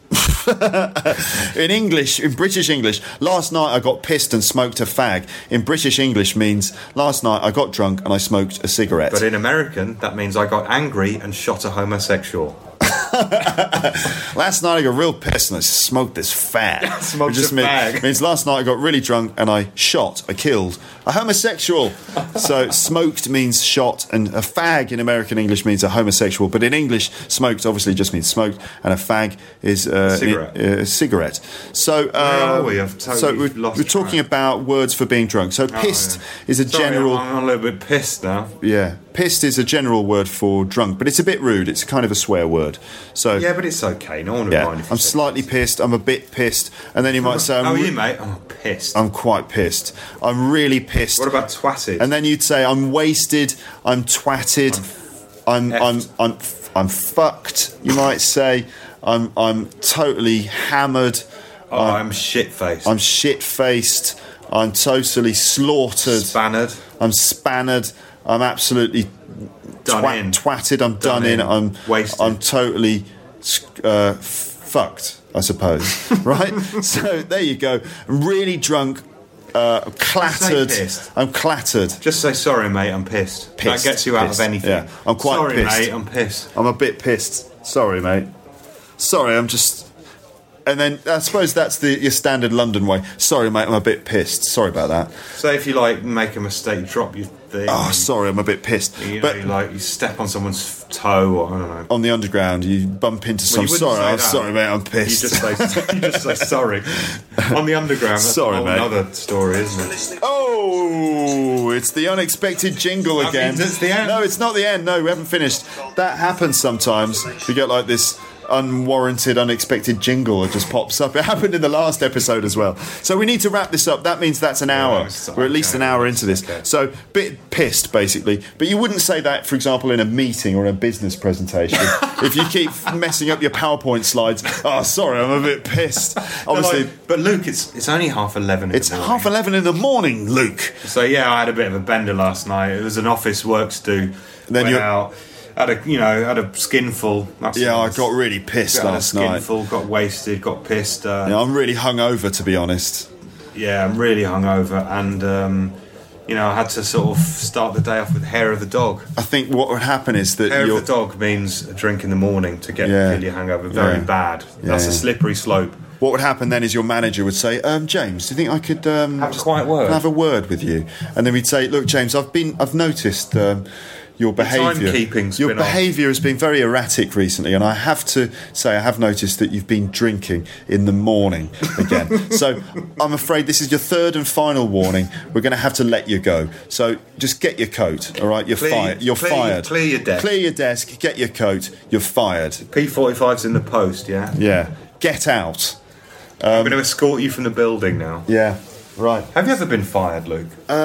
In English, in British English, last night I got pissed and smoked a fag. In British English means last night I got drunk and I smoked a cigarette. But in American, that means I got angry and shot a homosexual. Last night I got real pissed and I smoked this fag. Smoked a fag. Means last night I got really drunk and I killed a homosexual. So smoked means shot, and a fag in American English means a homosexual. But in English, smoked obviously just means smoked, and a fag is a cigarette. So Where are we? I've totally lost we're talking about words for being drunk. So pissed is a general. I'm a little bit pissed now. Yeah, pissed is a general word for drunk, but it's a bit rude. It's kind of a swear word. So Yeah, but it's okay. No one will mind if you I'm say slightly pissed. I'm a bit pissed, and then you might say, How are you, mate? I'm pissed. I'm quite pissed. I'm really pissed. What about twatted? And then you'd say, I'm wasted. I'm twatted. I'm fucked. You might say, I'm totally hammered. I'm shit-faced. I'm shit-faced. I'm totally slaughtered. Spannered. I'm spannered. I'm absolutely twatted. I'm done in. I'm wasted. I'm totally fucked, I suppose. Right? So there you go. I'm really drunk. Clattered. I'm clattered. Just say sorry, mate. I'm pissed. That gets you out of anything. Yeah, I'm quite sorry, pissed. Mate, I'm pissed. I'm a bit pissed. Sorry, mate. Sorry, I'm just. And then I suppose that's your standard London way. Sorry, mate. I'm a bit pissed. Sorry about that. So if you make a mistake, drop your thing. Oh, sorry, I'm a bit pissed. You step on someone's toe, or I don't know. On the underground, you bump into some. Sorry, mate. I'm pissed. You just say sorry. On the underground. That's sorry, mate. Another story, isn't it? Oh, it's the unexpected jingle again. It's the end. No, it's not the end. No, we haven't finished. That happens sometimes. You get like this unwarranted, unexpected jingle that just pops up. It happened in the last episode as well. So we need to wrap this up. That means that's an hour. We're at least an hour into this. Okay. So bit pissed, basically. But you wouldn't say that, for example, in a meeting or a business presentation. If you keep messing up your PowerPoint slides, oh, sorry, I'm a bit pissed. Obviously, but Luke, it's only 11:30. It's 11:30 in the morning, Luke. So yeah, I had a bit of a bender last night. It was an office work to do. Then went out. Had a skinful. I got really pissed last night. Skinful, got wasted, got pissed. I'm really hungover, to be honest. Yeah, I'm really hungover, and I had to sort of start the day off with hair of the dog. I think what would happen is that hair of the dog means a drink in the morning to get your hangover. Very bad. That's a slippery slope. What would happen then is your manager would say, James, do you think I could have a word with you? And then we'd say, look, James, I've noticed your behaviour. Your behaviour has been very erratic recently, and I have to say I have noticed that you've been drinking in the morning again. So I'm afraid this is your third and final warning. We're going to have to let you go. So just get your coat, all right? You're fired. You're fired. Clear your desk. Clear your desk. Get your coat. You're fired. P45's in the post, yeah? Yeah. Get out. I'm going to escort you from the building now. Yeah. Right. Have you ever been fired, Luke?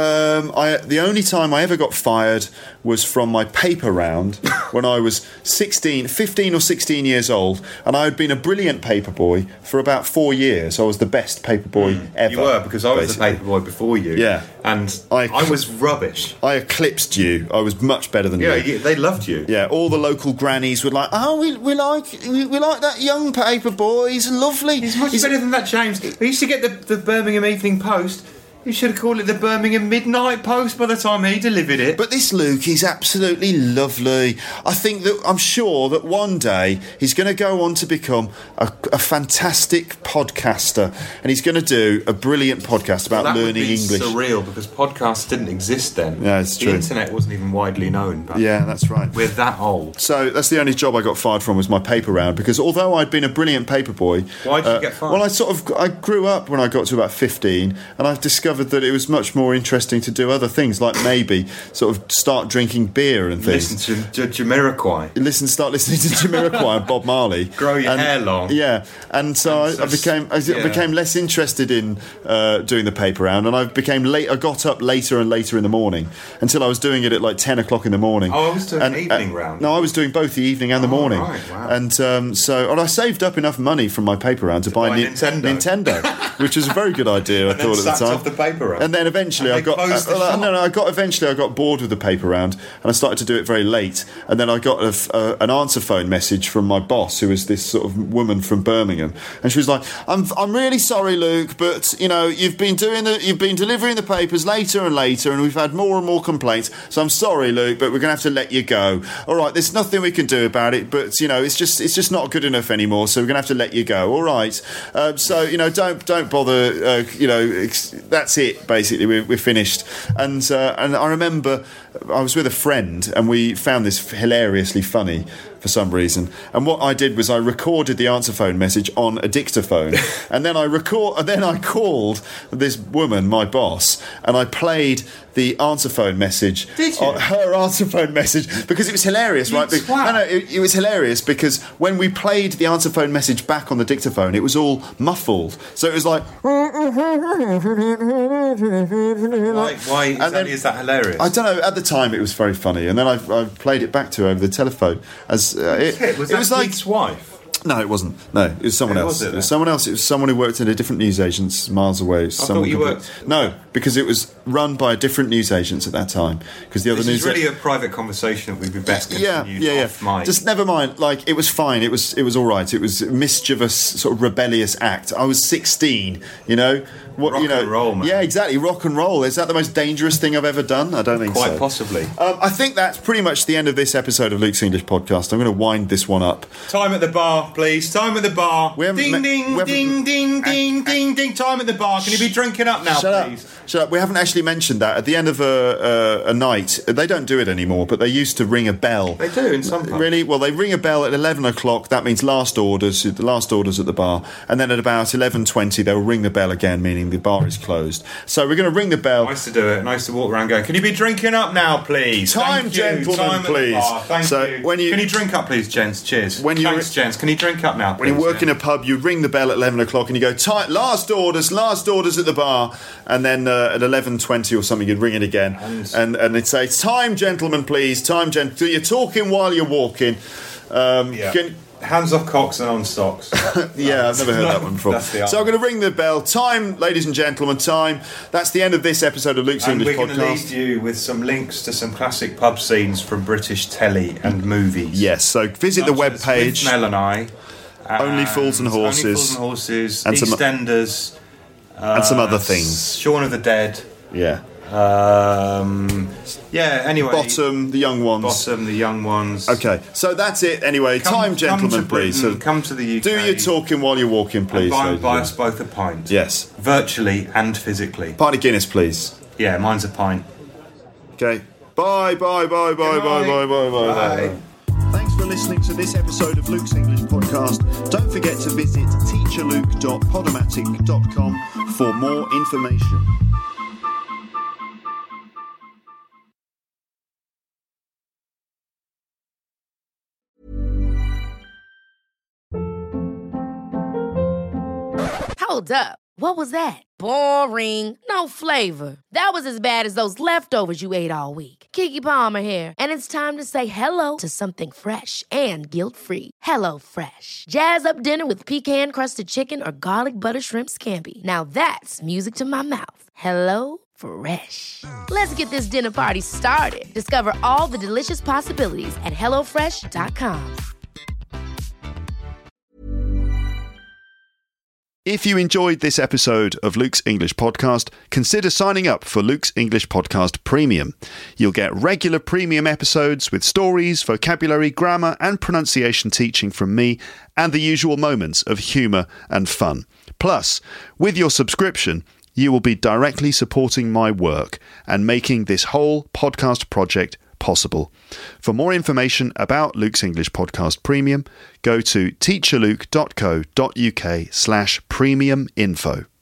The only time I ever got fired was from my paper round when I was 15 or 16 years old, and I had been a brilliant paper boy for about 4 years. I was the best paper boy ever. You were, because I was the paper boy before you. Yeah. And I was rubbish. I eclipsed you. I was much better than you. Yeah, they loved you. Yeah, all the local grannies were like, oh, we like that young paper boy. He's lovely. He's much better than that, James. We used to get the Birmingham Evening Post. You should have called it the Birmingham Midnight Post by the time he delivered it. But this Luke, he's absolutely lovely. I'm sure that one day he's going to go on to become a fantastic podcaster, and he's going to do a brilliant podcast about learning English. That would be surreal, because podcasts didn't exist then. Yeah, it's true. The internet wasn't even widely known. Yeah, that's right. We're that old. So that's the only job I got fired from, was my paper round, because although I'd been a brilliant paper boy... Why did you get fired? Well, I grew up when I got to about 15, and I've discovered that it was much more interesting to do other things, like maybe sort of start drinking beer and things. Listen to Jamiroquai. Start listening to Jamiroquai and Bob Marley. Grow your hair long. Yeah, and so I became less interested in doing the paper round, and I got up later and later in the morning until I was doing it at like 10 o'clock in the morning. Oh, I was doing an evening round. No, I was doing both the evening and the morning. Right, wow. And I saved up enough money from my paper round to buy Nintendo, which was a very good idea. I thought at the time. Off the paper round. And then eventually And I they got closed the shop. I got bored with the paper round, and I started to do it very late. And then I got an answer phone message from my boss, who was this sort of woman from Birmingham, and she was like, "I'm really sorry, Luke, but you've been delivering the papers later and later, and we've had more and more complaints. So I'm sorry, Luke, but we're going to have to let you go. All right, there's nothing we can do about it, but it's just not good enough anymore. So we're going to have to let you go. All right. So don't bother. That's it. Basically, we're finished." And I remember I was with a friend, and we found this hilariously funny for some reason. And what I did was I recorded the answer phone message on a dictaphone, and then I called this woman, my boss, and I played the answer phone message. Did you? Her answer phone message, because it was hilarious, right? It was hilarious because when we played the answer phone message back on the dictaphone, it was all muffled. So it was like... Why exactly is that hilarious? I don't know. At the time, it was very funny, and then I played it back to her over the telephone. Was that like Pete's wife? No, it wasn't. No, it was someone else. Was it was someone else. It was someone who worked at a different newsagent miles away. I thought you worked... No, because it was run by a different newsagent at that time. Because the other This is really a private conversation that would be best continued off mic. Just never mind. Like, it was fine. It was all right. It was a mischievous, sort of rebellious act. I was 16. Rock and roll, man. Yeah, exactly. Rock and roll. Is that the most dangerous thing I've ever done? I don't think so. Quite possibly. I think that's pretty much the end of this episode of Luke's English Podcast. I'm going to wind this one up. Time at the bar, please. Time at the bar. Ding, ding, ding, ding, ding, ding, ding. Time at the bar. Can you be drinking up now, please? Shut up. We haven't actually mentioned that. At the end of a night, they don't do it anymore, but they used to ring a bell. They do in some pubs. Really? Well, they ring a bell at 11 o'clock. That means last orders at the bar. And then at about 11:20, they'll ring the bell again, meaning the bar is closed. So we're going to ring the bell. I used to do it, and I used to walk around going, "Can you be drinking up now, please? Time, gentlemen, Time please." Thank you. Can you drink up, please, gents? Cheers. Thanks, gents. Can you drink up now, please? When you work in a pub, you ring the bell at 11 o'clock and you go, last orders at the bar. And then at 11:20 or something, you'd ring it again. And it'd say, "Time, gentlemen, please. Time, gentlemen." So you're talking while you're walking. Hands off cocks and on socks. Yeah, I've never heard that one before. So I'm going to ring the bell. Time, ladies and gentlemen, time. That's the end of this episode of Luke's English Podcast. And we're going to leave you with some links to some classic pub scenes from British telly and movies. Yes, so visit the webpage. Mel and I. Only Fools and Horses. And EastEnders. And some other things. Shaun of the Dead. Yeah. Anyway. Bottom, the young ones. Okay, so that's it. Anyway, time, gentlemen, please. So come to the UK. Do your talking while you're walking, please. And buy us both a pint. Yes. Virtually and physically. Pint of Guinness, please. Yeah, mine's a pint. Okay. Bye. Thanks for listening to this episode of Luke's English Podcast. Don't forget to visit teacherluke.podomatic.com for more information. Hold up. What was that? Boring. No flavor. That was as bad as those leftovers you ate all week. Keke Palmer here. And it's time to say hello to something fresh and guilt-free. Hello Fresh. Jazz up dinner with pecan-crusted chicken or garlic butter shrimp scampi. Now that's music to my mouth. Hello Fresh. Let's get this dinner party started. Discover all the delicious possibilities at HelloFresh.com. If you enjoyed this episode of Luke's English Podcast, consider signing up for Luke's English Podcast Premium. You'll get regular premium episodes with stories, vocabulary, grammar and pronunciation teaching from me and the usual moments of humour and fun. Plus, with your subscription, you will be directly supporting my work and making this whole podcast project possible. For more information about Luke's English Podcast Premium, go to teacherluke.co.uk/premium info.